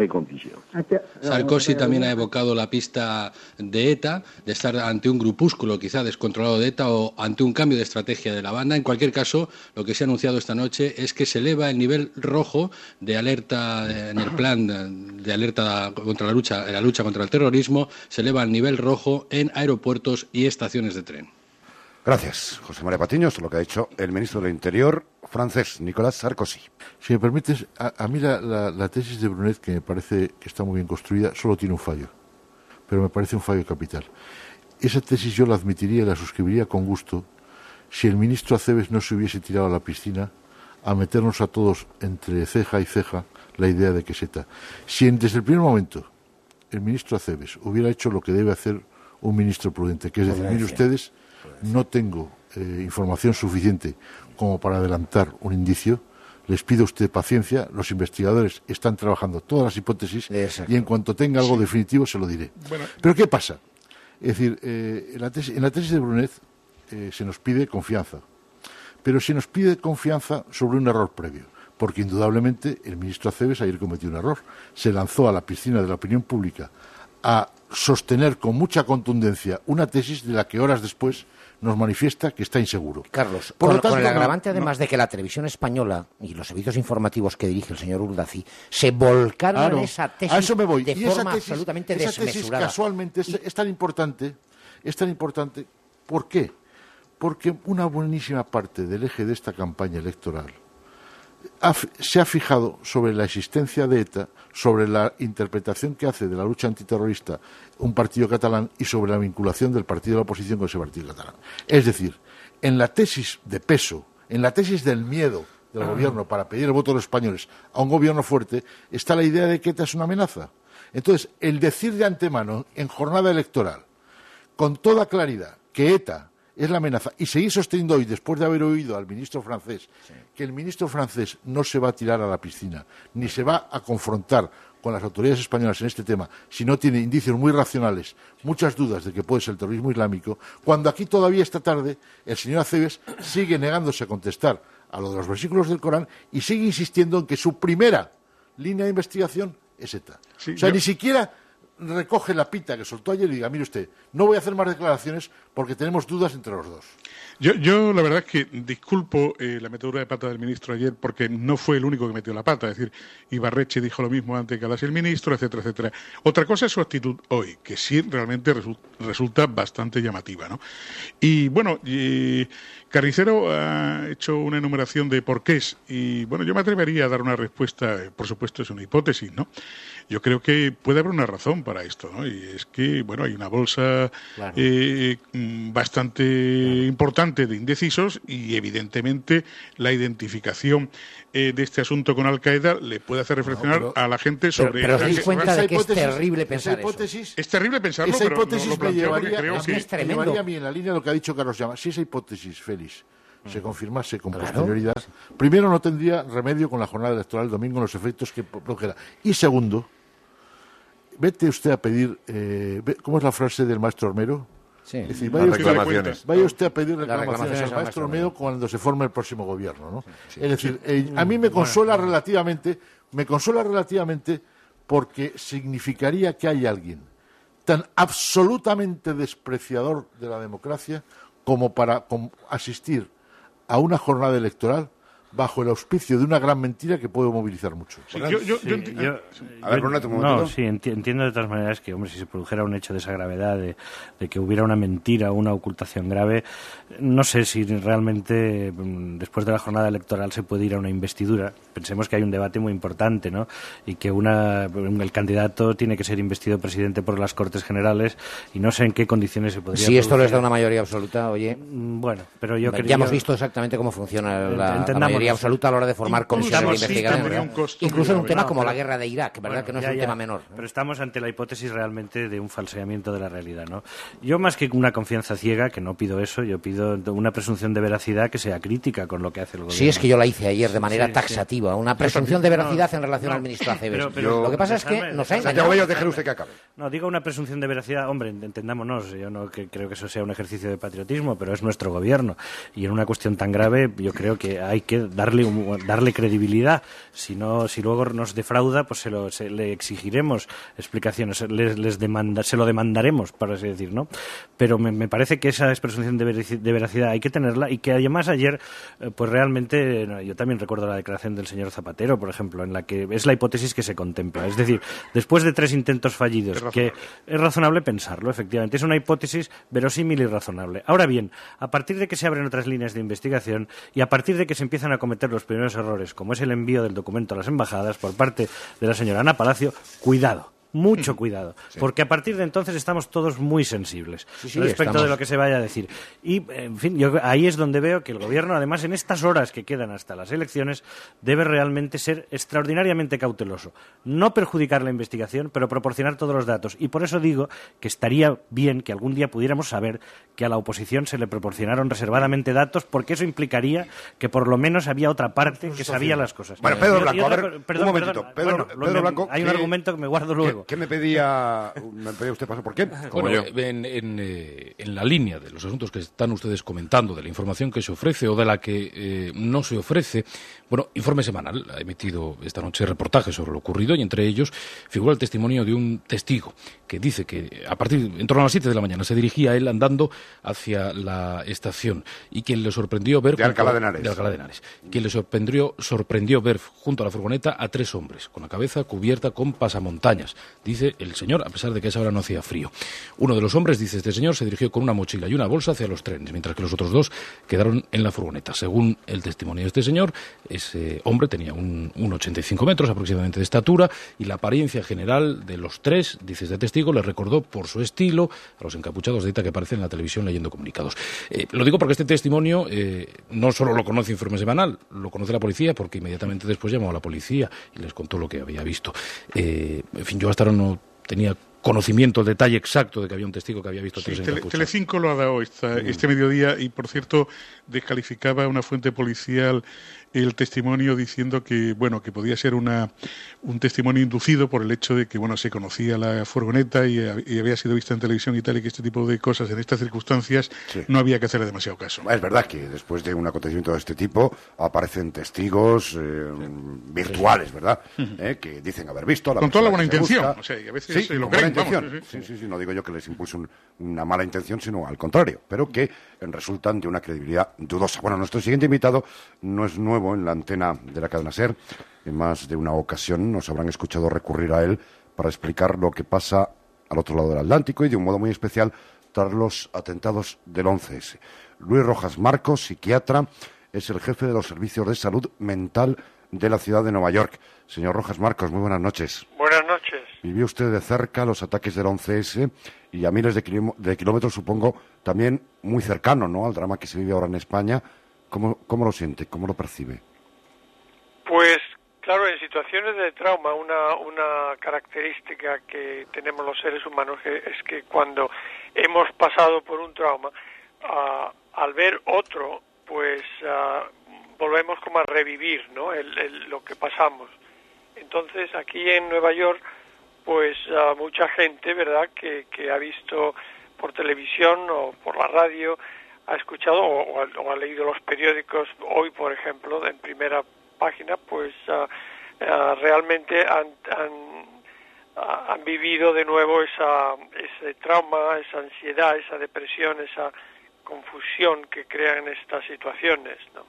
también ha evocado la pista de ETA, de estar ante un grupúsculo quizá descontrolado de ETA o ante un cambio de estrategia de la banda. En cualquier caso, lo que se ha anunciado esta noche es que se eleva el nivel rojo de alerta en el plan de alerta contra la lucha contra el terrorismo, se eleva el nivel rojo en aeropuertos y estaciones de tren. Gracias, José María Patiño. Esto es lo que ha dicho el ministro del Interior francés, Nicolás Sarkozy. Si me permites, a mí la tesis de Brunet, que me parece que está muy bien construida, solo tiene un fallo, pero me parece un fallo capital. Esa tesis yo la admitiría y la suscribiría con gusto si el ministro Acebes no se hubiese tirado a la piscina a meternos a todos entre ceja y ceja la idea de que es ETA. Si desde el primer momento el ministro Acebes hubiera hecho lo que debe hacer un ministro prudente, que es decir, mire ustedes, no tengo información suficiente como para adelantar un indicio, les pido a usted paciencia, los investigadores están trabajando todas las hipótesis. Exacto. Y en cuanto tenga algo definitivo se lo diré. Bueno. Pero ¿qué pasa? Es decir, en la tesis de Brunet se nos pide confianza, pero se nos pide confianza sobre un error previo, porque indudablemente el ministro Acebes ayer cometió un error. Se lanzó a la piscina de la opinión pública a sostener con mucha contundencia una tesis de la que horas después nos manifiesta que está inseguro. Carlos, con el agravante además de que la televisión española y los servicios informativos que dirige el señor Urdaci se volcaron en esa tesis a eso me voy. De y forma tesis, absolutamente esa desmesurada. Tesis casualmente es tan importante. ¿Por qué? Porque una buenísima parte del eje de esta campaña electoral se ha fijado sobre la existencia de ETA, sobre la interpretación que hace de la lucha antiterrorista un partido catalán y sobre la vinculación del partido de la oposición con ese partido catalán. Es decir, en la tesis de peso, en la tesis del miedo del gobierno para pedir el voto de los españoles a un gobierno fuerte, está la idea de que ETA es una amenaza. Entonces, el decir de antemano, en jornada electoral, con toda claridad, que ETA es la amenaza. Y seguir sosteniendo hoy, después de haber oído al ministro francés, que el ministro francés no se va a tirar a la piscina, ni se va a confrontar con las autoridades españolas en este tema, si no tiene indicios muy racionales, muchas dudas de que puede ser el terrorismo islámico, cuando aquí todavía esta tarde el señor Acebes sigue negándose a contestar a lo de los versículos del Corán y sigue insistiendo en que su primera línea de investigación es ETA. Sí, o sea, ni siquiera recoge la pita que soltó ayer y diga, mire usted, no voy a hacer más declaraciones porque tenemos dudas entre los dos. Yo la verdad es que disculpo la metedura de pata del ministro ayer porque no fue el único que metió la pata. Es decir, Ibarretxe dijo lo mismo antes que hablase el ministro, etcétera, etcétera. Otra cosa es su actitud hoy, que sí realmente resulta bastante llamativa, ¿no? Y bueno, Carnicero ha hecho una enumeración de porqués y bueno, yo me atrevería a dar una respuesta, por supuesto es una hipótesis, ¿no? Yo creo que puede haber una razón para esto, ¿no? Y es que, bueno, hay una bolsa bastante importante de indecisos y, evidentemente, la identificación de este asunto con Al-Qaeda le puede hacer reflexionar a la gente sobre... Pero os dais cuenta de que es terrible pensar eso. Es terrible pensarlo, esa hipótesis pero lo planteo porque me creo que... llevaría a mí en la línea de lo que ha dicho Carlos Llama. Si esa hipótesis, Félix, se confirmase con posterioridad, primero no tendría remedio con la jornada electoral el domingo los efectos que produjera. Y segundo, vete usted a pedir, ¿cómo es la frase del maestro Olmedo? Sí. Es decir, vaya usted a pedir reclamaciones al maestro Olmedo cuando se forme el próximo gobierno, ¿no? Sí. Es decir, a mí me consuela relativamente porque significaría que hay alguien tan absolutamente despreciador de la democracia como para asistir a una jornada electoral bajo el auspicio de una gran mentira que puede movilizar mucho. Sí, entiendo de todas maneras que, hombre, si se produjera un hecho de esa gravedad, de que hubiera una mentira o una ocultación grave, no sé si realmente después de la jornada electoral se puede ir a una investidura. Pensemos que hay un debate muy importante, ¿no? Y que el candidato tiene que ser investido presidente por las Cortes Generales y no sé en qué condiciones se podría Si esto les da una mayoría absoluta, oye... Bueno, pero yo creo... Ya hemos visto exactamente cómo funciona la mayoría absoluta a la hora de formar comisiones de investigación. Incluso en un tema como la guerra de Irak, ¿verdad? Que no es un tema menor. Pero estamos ante la hipótesis realmente de un falseamiento de la realidad, ¿no? Yo, más que una confianza ciega, que no pido eso, yo pido una presunción de veracidad que sea crítica con lo que hace el gobierno. Sí, es que yo la hice ayer de manera taxativa, una presunción de veracidad en relación al ministro Acebes. Pero lo que pasa es que nos ha engañado. Déjeme usted que acabe. No, digo una presunción de veracidad, hombre, entendámonos, yo no creo que eso sea un ejercicio de patriotismo, pero es nuestro gobierno. Y en una cuestión tan grave, yo creo que hay que darle credibilidad. Si luego nos defrauda, pues le exigiremos explicaciones, se lo demandaremos, para así decir, ¿no? Pero me parece que esa presunción de veracidad hay que tenerla y que además ayer, pues realmente, yo también recuerdo la declaración del señor Zapatero, por ejemplo, en la que es la hipótesis que se contempla. Es decir, después de 3 intentos fallidos, que es razonable pensarlo, efectivamente. Es una hipótesis verosímil y razonable. Ahora bien, a partir de que se abren otras líneas de investigación y a partir de que se empiezan a cometer los primeros errores, como es el envío del documento a las embajadas por parte de la señora Ana Palacio, cuidado. Mucho cuidado, porque a partir de entonces estamos todos muy sensibles respecto de lo que se vaya a decir. Y, en fin, yo ahí es donde veo que el gobierno, además, en estas horas que quedan hasta las elecciones, debe realmente ser extraordinariamente cauteloso. No perjudicar la investigación, pero proporcionar todos los datos. Y por eso digo que estaría bien que algún día pudiéramos saber que a la oposición se le proporcionaron reservadamente datos, porque eso implicaría que por lo menos había otra parte que sabía las cosas. Bueno, Pedro Blanco, a ver, un momentito. Pedro Blanco, hay un argumento que me guardo luego. ¿Qué me pedía usted paso? ¿Por qué? Bueno, en la línea de los asuntos que están ustedes comentando, de la información que se ofrece o de la que no se ofrece, bueno, Informe Semanal ha emitido esta noche reportajes sobre lo ocurrido y entre ellos figura el testimonio de un testigo que dice que en torno a las 7 de la mañana se dirigía él andando hacia la estación y quien le sorprendió ver... De Alcalá de Henares. Quien le sorprendió ver junto a la furgoneta a 3 hombres, con la cabeza cubierta con pasamontañas. Dice el señor, a pesar de que a esa hora no hacía frío. Uno de los hombres, dice este señor, se dirigió con una mochila y una bolsa hacia los trenes, mientras que los otros 2 quedaron en la furgoneta. Según el testimonio de este señor, ese hombre tenía un 85 metros aproximadamente de estatura y la apariencia general de los 3, dice este testigo, le recordó por su estilo a los encapuchados de ETA que aparecen en la televisión leyendo comunicados. Lo digo porque este testimonio no solo lo conoce Informe Semanal, lo conoce la policía porque inmediatamente después llamó a la policía y les contó lo que había visto. En fin, yo hasta ahora no tenía conocimiento, el detalle exacto de que había un testigo que había visto tres encapuchados. Telecinco lo ha dado este mediodía y, por cierto, descalificaba una fuente policial el testimonio diciendo que, bueno, que podía ser un testimonio inducido por el hecho de que, bueno, se conocía la furgoneta y había sido vista en televisión y tal, y que este tipo de cosas en estas circunstancias no había que hacerle demasiado caso. Es verdad que después de un acontecimiento de este tipo aparecen testigos virtuales, ¿verdad? Que dicen haber visto a la con toda la buena intención, busca. o sea, y a veces sí, lo con buena creen, intención. Sí, no digo yo que les impulse una mala intención, sino al contrario, pero que resultan de una credibilidad dudosa. Bueno, nuestro siguiente invitado no es nuevo en la antena de la cadena SER. En más de una ocasión nos habrán escuchado recurrir a él para explicar lo que pasa al otro lado del Atlántico y de un modo muy especial tras los atentados del 11S. Luis Rojas Marcos, psiquiatra, es el jefe de los servicios de salud mental de la ciudad de Nueva York. Señor Rojas Marcos, muy buenas noches. Buenas noches. Vivió usted de cerca los ataques del 11S y a miles de kilómetros, supongo, también muy cercano, ¿no?, al drama que se vive ahora en España. ¿Cómo lo siente? ¿Cómo lo percibe? Pues, claro, en situaciones de trauma, una característica que tenemos los seres humanos es que cuando hemos pasado por un trauma, al ver otro, pues volvemos como a revivir, ¿no?, lo que pasamos. Entonces, aquí en Nueva York, pues mucha gente, ¿verdad?, que ha visto por televisión o por la radio, ha escuchado o ha leído los periódicos hoy, por ejemplo, en primera página, pues realmente han vivido de nuevo ese trauma, esa ansiedad, esa depresión, esa confusión que crean estas situaciones, ¿no?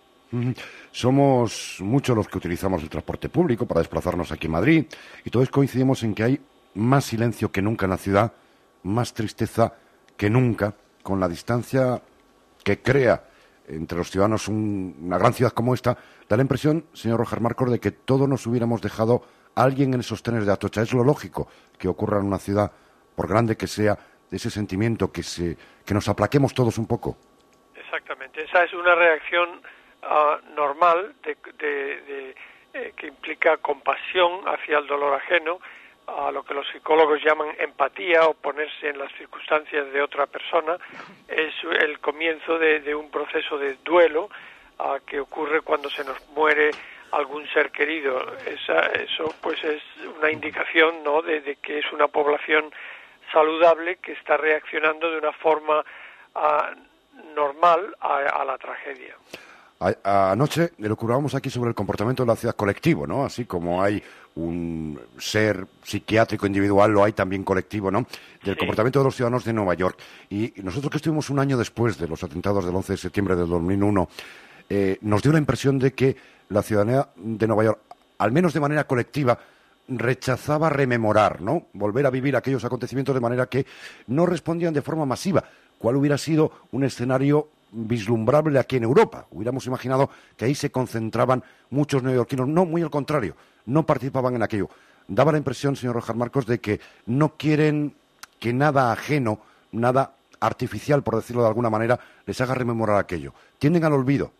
Somos muchos los que utilizamos el transporte público para desplazarnos aquí en Madrid y todos coincidimos en que hay más silencio que nunca en la ciudad, más tristeza que nunca, con la distancia que crea entre los ciudadanos una gran ciudad como esta. Da la impresión, señor Rojas Marcos, de que todos nos hubiéramos dejado a alguien en esos trenes de Atocha. Es lo lógico que ocurra en una ciudad, por grande que sea, de ese sentimiento, que nos aplaquemos todos un poco. Exactamente, esa es una reacción normal que implica compasión hacia el dolor ajeno, a lo que los psicólogos llaman empatía o ponerse en las circunstancias de otra persona. Es el comienzo de un proceso de duelo que ocurre cuando se nos muere algún ser querido. Eso pues es una indicación, ¿no?, de que es una población saludable que está reaccionando de una forma normal a la tragedia. Anoche lo curábamos aquí sobre el comportamiento de la ciudad colectivo, ¿no? Así como hay un ser psiquiátrico individual, lo hay también colectivo, ¿no?, del comportamiento de los ciudadanos de Nueva York. Y nosotros que estuvimos un año después de los atentados del 11 de septiembre del 2001, nos dio la impresión de que la ciudadanía de Nueva York, al menos de manera colectiva, rechazaba rememorar, ¿no?, volver a vivir aquellos acontecimientos, de manera que no respondían de forma masiva. ¿Cuál hubiera sido un escenario vislumbrable aquí en Europa? Hubiéramos imaginado que ahí se concentraban muchos neoyorquinos. No, muy al contrario, no participaban en aquello. Daba la impresión, señor Rojas Marcos, de que no quieren que nada ajeno, nada artificial, por decirlo de alguna manera, les haga rememorar aquello. Tienden al olvido.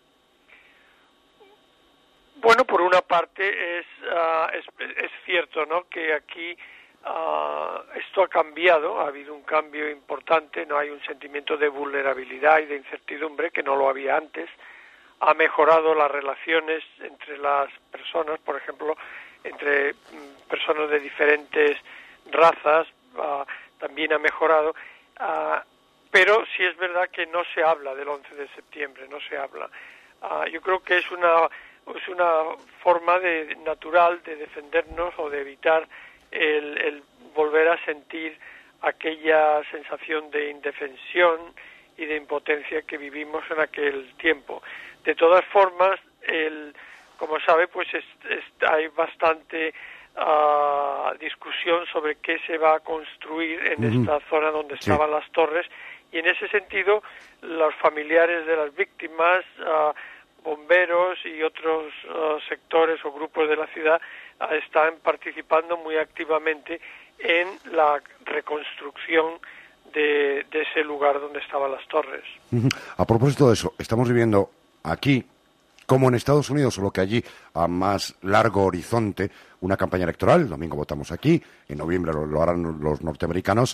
Bueno, por una parte es cierto, ¿no?, que aquí esto ha cambiado, ha habido un cambio importante, no hay un sentimiento de vulnerabilidad y de incertidumbre que no lo había antes. Ha mejorado las relaciones entre las personas, por ejemplo, entre personas de diferentes razas, también ha mejorado, pero sí es verdad que no se habla del 11 de septiembre, no se habla. Yo creo que es una forma natural de defendernos o de evitar el volver a sentir aquella sensación de indefensión y de impotencia que vivimos en aquel tiempo. De todas formas, como sabe, pues hay bastante discusión sobre qué se va a construir en esta zona donde estaban las torres, y en ese sentido los familiares de las víctimas, bomberos y otros sectores o grupos de la ciudad están participando muy activamente en la reconstrucción de ese lugar donde estaban las torres. A propósito de eso, estamos viviendo aquí como en Estados Unidos, solo que allí a más largo horizonte, una campaña electoral. El domingo votamos aquí, en noviembre lo harán los norteamericanos.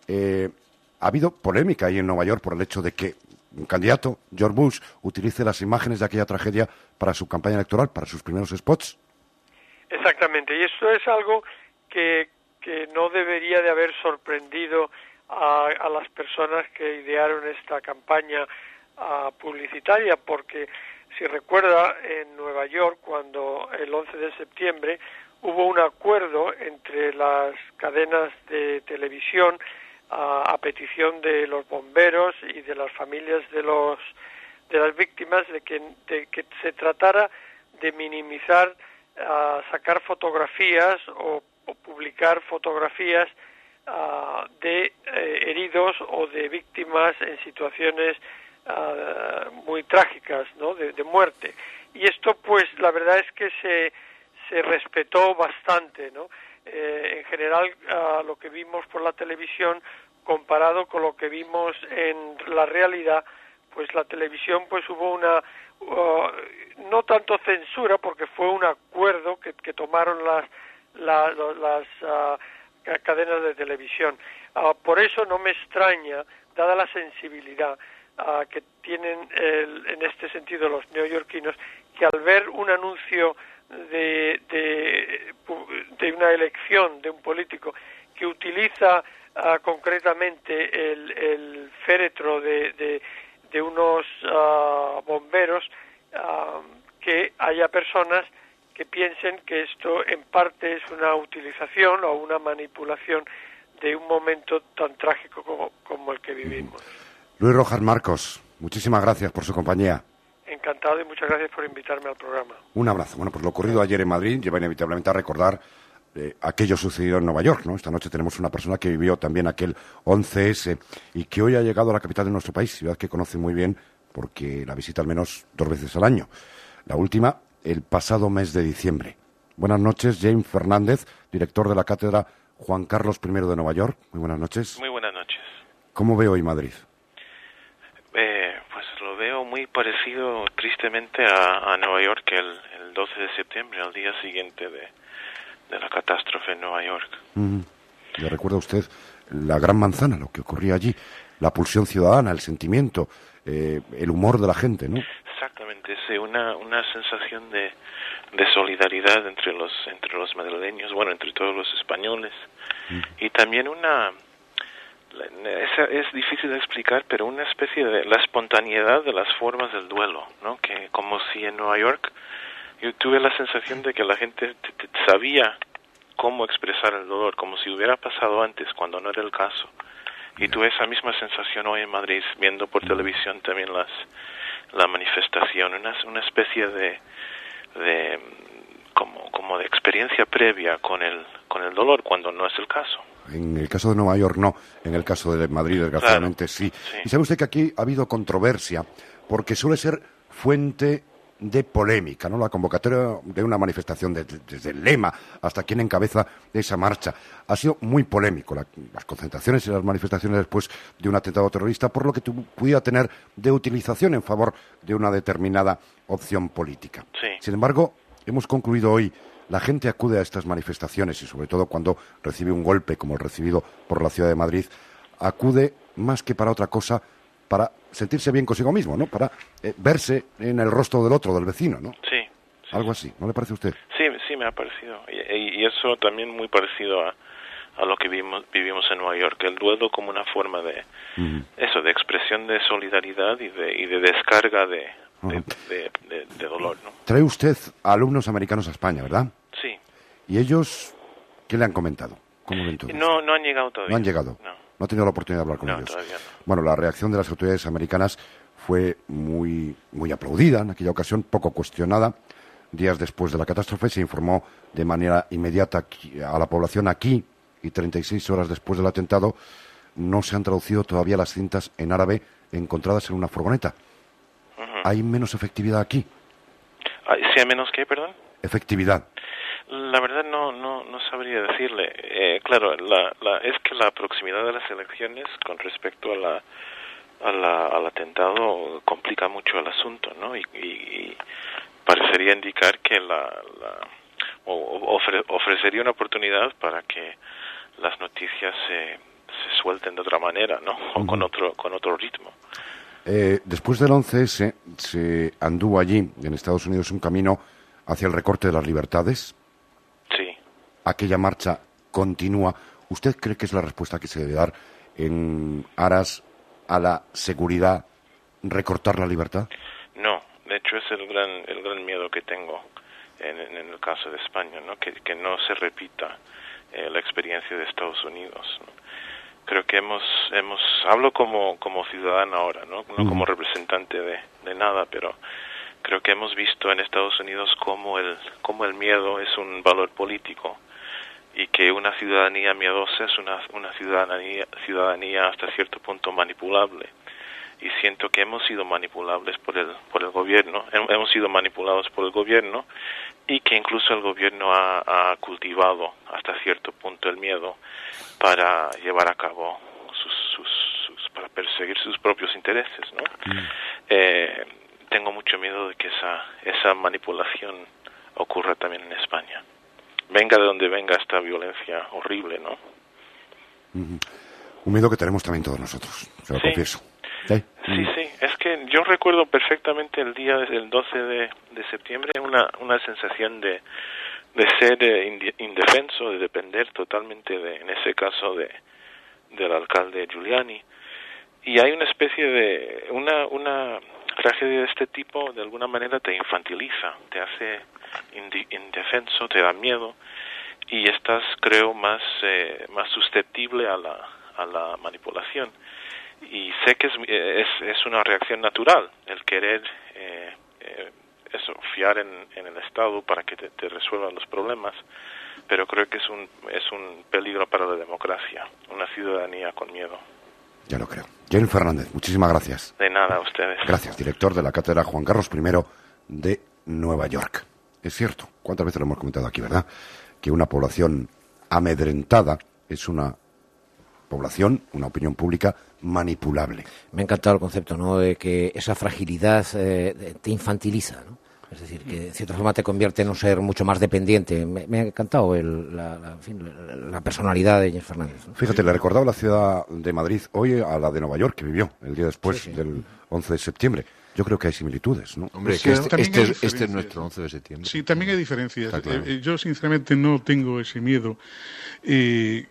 Ha habido polémica ahí en Nueva York por el hecho de que un candidato, George Bush, utilice las imágenes de aquella tragedia para su campaña electoral, para sus primeros spots. Exactamente, y esto es algo que no debería de haber sorprendido a las personas que idearon esta campaña publicitaria, porque si recuerda, en Nueva York, cuando el 11 de septiembre hubo un acuerdo entre las cadenas de televisión a petición de los bomberos y de las familias de las víctimas de que se tratara de minimizar, sacar fotografías o publicar fotografías de heridos o de víctimas en situaciones muy trágicas, ¿no? de muerte. Y esto, pues, la verdad es que se respetó bastante, ¿no? En general, lo que vimos por la televisión, comparado con lo que vimos en la realidad, pues la televisión, pues hubo una no tanto censura, porque fue un acuerdo que tomaron las cadenas de televisión. Por eso no me extraña, dada la sensibilidad que tienen en este sentido los neoyorquinos, que al ver un anuncio de una elección de un político que utiliza concretamente el féretro de unos bomberos, que haya personas que piensen que esto en parte es una utilización o una manipulación de un momento tan trágico como el que vivimos. Luis Rojas Marcos, muchísimas gracias por su compañía. Encantado y muchas gracias por invitarme al programa. Un abrazo. Bueno, pues lo ocurrido ayer en Madrid lleva inevitablemente a recordar aquello sucedido en Nueva York, ¿no? Esta noche tenemos una persona que vivió también aquel 11S y que hoy ha llegado a la capital de nuestro país, ciudad que conoce muy bien porque la visita al menos 2 veces al año. La última, el pasado mes de diciembre. Buenas noches, James Fernández, director de la Cátedra Juan Carlos I de Nueva York. Muy buenas noches. Muy buenas noches. ¿Cómo ve hoy Madrid? Pues lo veo muy parecido, tristemente, a Nueva York el 12 de septiembre, al día siguiente de la catástrofe en Nueva York. ¿Le recuerda usted la Gran Manzana, lo que ocurría allí? La pulsión ciudadana, el sentimiento, el humor de la gente, ¿no? Exactamente, sí, una sensación de solidaridad entre los madrileños, bueno, entre todos los españoles, y también es difícil de explicar, pero una especie de la espontaneidad de las formas del duelo, ¿no? Que como si en Nueva York yo tuve la sensación de que la gente sabía cómo expresar el dolor, como si hubiera pasado antes, cuando no era el caso. Y tuve esa misma sensación hoy en Madrid, viendo por televisión también la manifestación, una especie de como de experiencia previa con el dolor, cuando no es el caso. En el caso de Nueva York no, en el caso de Madrid desgraciadamente claro, sí. Y sabe usted que aquí ha habido controversia, porque suele ser fuente de polémica, ¿no? La convocatoria de una manifestación, desde el lema hasta quien encabeza esa marcha, ha sido muy polémico. Las concentraciones y las manifestaciones después de un atentado terrorista, por lo que pudiera tener de utilización en favor de una determinada opción política. Sí. Sin embargo, hemos concluido hoy, la gente acude a estas manifestaciones y sobre todo cuando recibe un golpe como el recibido por la ciudad de Madrid, acude más que para otra cosa, para sentirse bien consigo mismo, ¿no? Para verse en el rostro del otro, del vecino, ¿no? Sí. Algo así, ¿no le parece a usted? Sí, me ha parecido. Y eso también muy parecido a lo que vivimos en Nueva York, el duelo como una forma de de expresión de solidaridad y de descarga de dolor, ¿no? Trae usted a alumnos americanos a España, ¿verdad? Sí. ¿Y ellos qué le han comentado? ¿Cómo ven todo? No han llegado todavía. No han llegado. No ha tenido la oportunidad de hablar con ellos. Todavía no. Bueno, la reacción de las autoridades americanas fue muy aplaudida en aquella ocasión, poco cuestionada. Días después de la catástrofe se informó de manera inmediata a la población aquí, y 36 horas después del atentado no se han traducido todavía las cintas en árabe encontradas en una furgoneta. ¿Hay menos efectividad aquí? ¿Sí hay menos qué, perdón? Efectividad. La verdad no sabría decirle. Claro, es que la proximidad de las elecciones con respecto al atentado complica mucho el asunto, ¿no? Y parecería indicar que ofrecería una oportunidad para que las noticias se suelten de otra manera, ¿no? O con otro ritmo. Después del 11S se anduvo allí, en Estados Unidos, un camino hacia el recorte de las libertades. Sí. Aquella marcha continúa. ¿Usted cree que es la respuesta que se debe dar en aras a la seguridad, recortar la libertad? No, de hecho es el gran miedo que tengo en el caso de España, ¿no? Que no se repita la experiencia de Estados Unidos, ¿no? Creo que hablo como ciudadano ahora, no como representante de nada, pero creo que hemos visto en Estados Unidos cómo el miedo es un valor político y que una ciudadanía miedosa es una ciudadanía hasta cierto punto manipulable. Y siento que hemos sido manipulables por el gobierno, hemos sido manipulados por el gobierno, y que incluso el gobierno ha cultivado hasta cierto punto el miedo para llevar a cabo para perseguir sus propios intereses, ¿no? Tengo mucho miedo de que esa manipulación ocurra también en España. Venga de donde venga esta violencia horrible, ¿no? Un miedo que tenemos también todos nosotros, se lo confieso. Sí, es que yo recuerdo perfectamente el día del 12 de septiembre, una sensación de ser indefenso, de depender totalmente en ese caso del alcalde Giuliani. Y hay una especie de una tragedia de este tipo, de alguna manera te infantiliza, te hace indefenso, te da miedo y estás, creo, más susceptible a la manipulación. Y sé que es una reacción natural el querer fiar en el Estado para que te resuelvan los problemas, pero creo que es un peligro para la democracia, una ciudadanía con miedo. Ya lo creo. Jaime Fernández, muchísimas gracias. De nada, a ustedes. Gracias, director de la Cátedra Juan Carlos I de Nueva York. Es cierto, ¿cuántas veces lo hemos comentado aquí, verdad? Que una población amedrentada es una población, una opinión pública manipulable. Me ha encantado el concepto, ¿no?, de que esa fragilidad te infantiliza, ¿no? Es decir, que de cierta forma te convierte en un ser mucho más dependiente. Me ha encantado la personalidad de Jaime Fernández, ¿no? Fíjate, le recordaba la ciudad de Madrid hoy a la de Nueva York, que vivió el día después del 11 de septiembre. Yo creo que hay similitudes, ¿no? Hombre, que este es nuestro 11 de septiembre. Sí, también hay diferencias. Claro. Yo, sinceramente, no tengo ese miedo que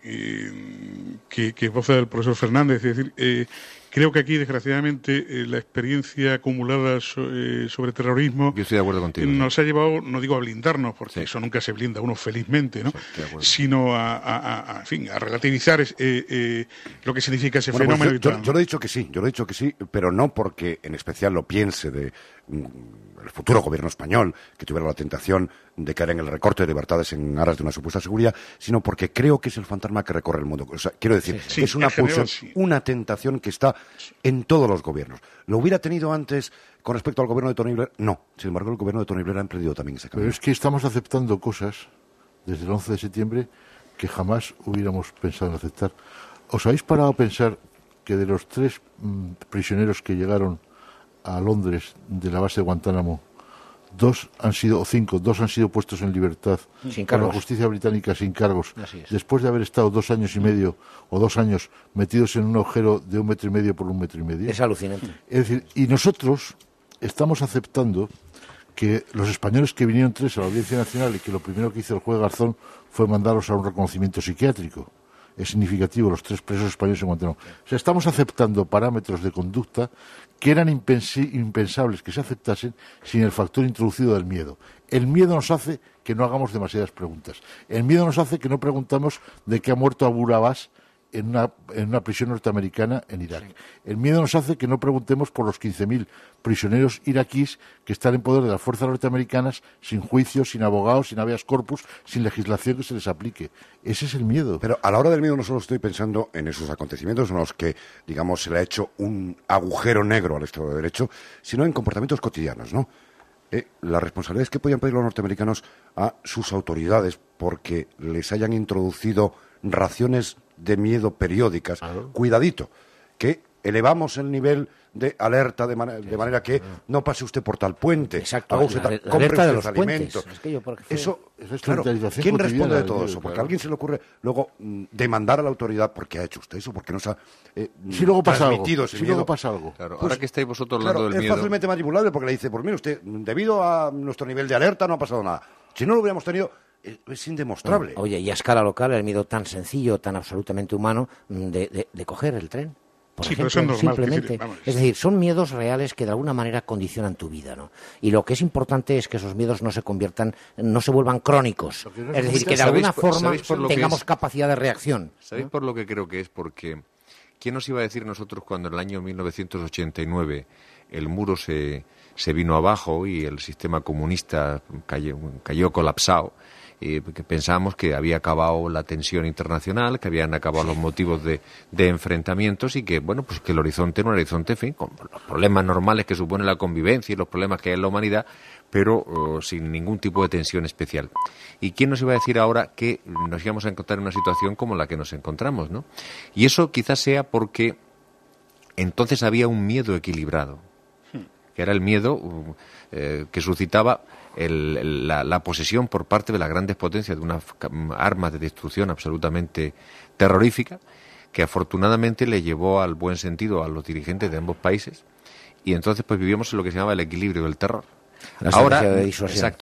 voza el profesor Fernández. Es decir, creo que aquí, desgraciadamente, la experiencia acumulada sobre terrorismo Yo estoy de acuerdo contigo, nos ha llevado, no digo a blindarnos, porque eso nunca se blinda uno felizmente, ¿no? Sino a relativizar lo que significa ese fenómeno. Yo lo he dicho que sí, pero no porque en especial lo piense de el futuro gobierno español, que tuviera la tentación de caer en el recorte de libertades en aras de una supuesta seguridad, sino porque creo que es el fantasma que recorre el mundo. O sea, quiero decir, es una pulsión, una tentación que está en todos los gobiernos. ¿Lo hubiera tenido antes con respecto al gobierno de Tony Blair? No. Sin embargo, el gobierno de Tony Blair ha emprendido también ese camino. Pero es que estamos aceptando cosas desde el 11 de septiembre que jamás hubiéramos pensado en aceptar. ¿Os habéis parado a pensar que de los 3 prisioneros que llegaron a Londres de la base de Guantánamo, 2 han sido puestos en libertad por la justicia británica sin cargos, después de haber estado 2 años y medio o 2 años metidos en un agujero de 1,5 metros por 1,5 metros? Es alucinante. Es decir, y nosotros estamos aceptando que los españoles que vinieron 3 a la Audiencia Nacional y que lo primero que hizo el juez Garzón fue mandarlos a un reconocimiento psiquiátrico. Es significativo, los 3 presos españoles en Guantánamo. O sea, estamos aceptando parámetros de conducta que eran impensables que se aceptasen sin el factor introducido del miedo. El miedo nos hace que no hagamos demasiadas preguntas. El miedo nos hace que no preguntamos de qué ha muerto Abu Abbas en una prisión norteamericana en Irak. Sí. El miedo nos hace que no preguntemos por los 15.000 prisioneros iraquíes que están en poder de las fuerzas norteamericanas sin juicio, sin abogados, sin habeas corpus, sin legislación que se les aplique. Ese es el miedo. Pero a la hora del miedo no solo estoy pensando en esos acontecimientos en los que, digamos, se le ha hecho un agujero negro al Estado de Derecho, sino en comportamientos cotidianos, ¿no? Las responsabilidades que podían pedir los norteamericanos a sus autoridades porque les hayan introducido raciones de miedo periódicas, cuidadito, que elevamos el nivel de alerta de manera que no pase usted por tal puente. Exacto, compre alerta de usted los alimentos. puentes. Es que yo, Eso es claro, totalización ¿quién cotidiana, responde de todo eso? claro. Porque a alguien se le ocurre luego demandar a la autoridad porque ha hecho usted eso, porque nos ha Si luego pasa algo, transmitido ese si miedo. luego pasa algo. Claro, Pues, ahora que estáis vosotros hablando del es miedo... fácilmente manipulable porque le dice, pues mire usted, debido a nuestro nivel de alerta no ha pasado nada. Si no lo hubiéramos tenido, es indemostrable. Oye, y a escala local el miedo tan sencillo, tan absolutamente humano de coger el tren. Por Sí, ejemplo, pero eso es normal, simplemente. vamos. Es decir, son miedos reales que de alguna manera condicionan tu vida, ¿no? Y lo que es importante es que esos miedos no se vuelvan crónicos. Es decir, que de alguna forma tengamos capacidad de reacción. ¿Sabéis por lo que creo que es? Porque ¿quién nos iba a decir nosotros cuando en el año 1989 el muro se vino abajo y el sistema comunista cayó colapsado? Que pensábamos que había acabado la tensión internacional, que habían acabado los motivos de enfrentamientos y que, bueno, pues que el horizonte era un horizonte, en fin, con los problemas normales que supone la convivencia y los problemas que hay en la humanidad, pero sin ningún tipo de tensión especial. ¿Y quién nos iba a decir ahora que nos íbamos a encontrar en una situación como la que nos encontramos, ¿no? Y eso quizás sea porque entonces había un miedo equilibrado, que era el miedo que suscitaba la posesión por parte de las grandes potencias de una arma de destrucción absolutamente terrorífica, que afortunadamente le llevó al buen sentido a los dirigentes de ambos países, y entonces pues vivíamos en lo que se llamaba el equilibrio del terror. La estrategia de disuasión.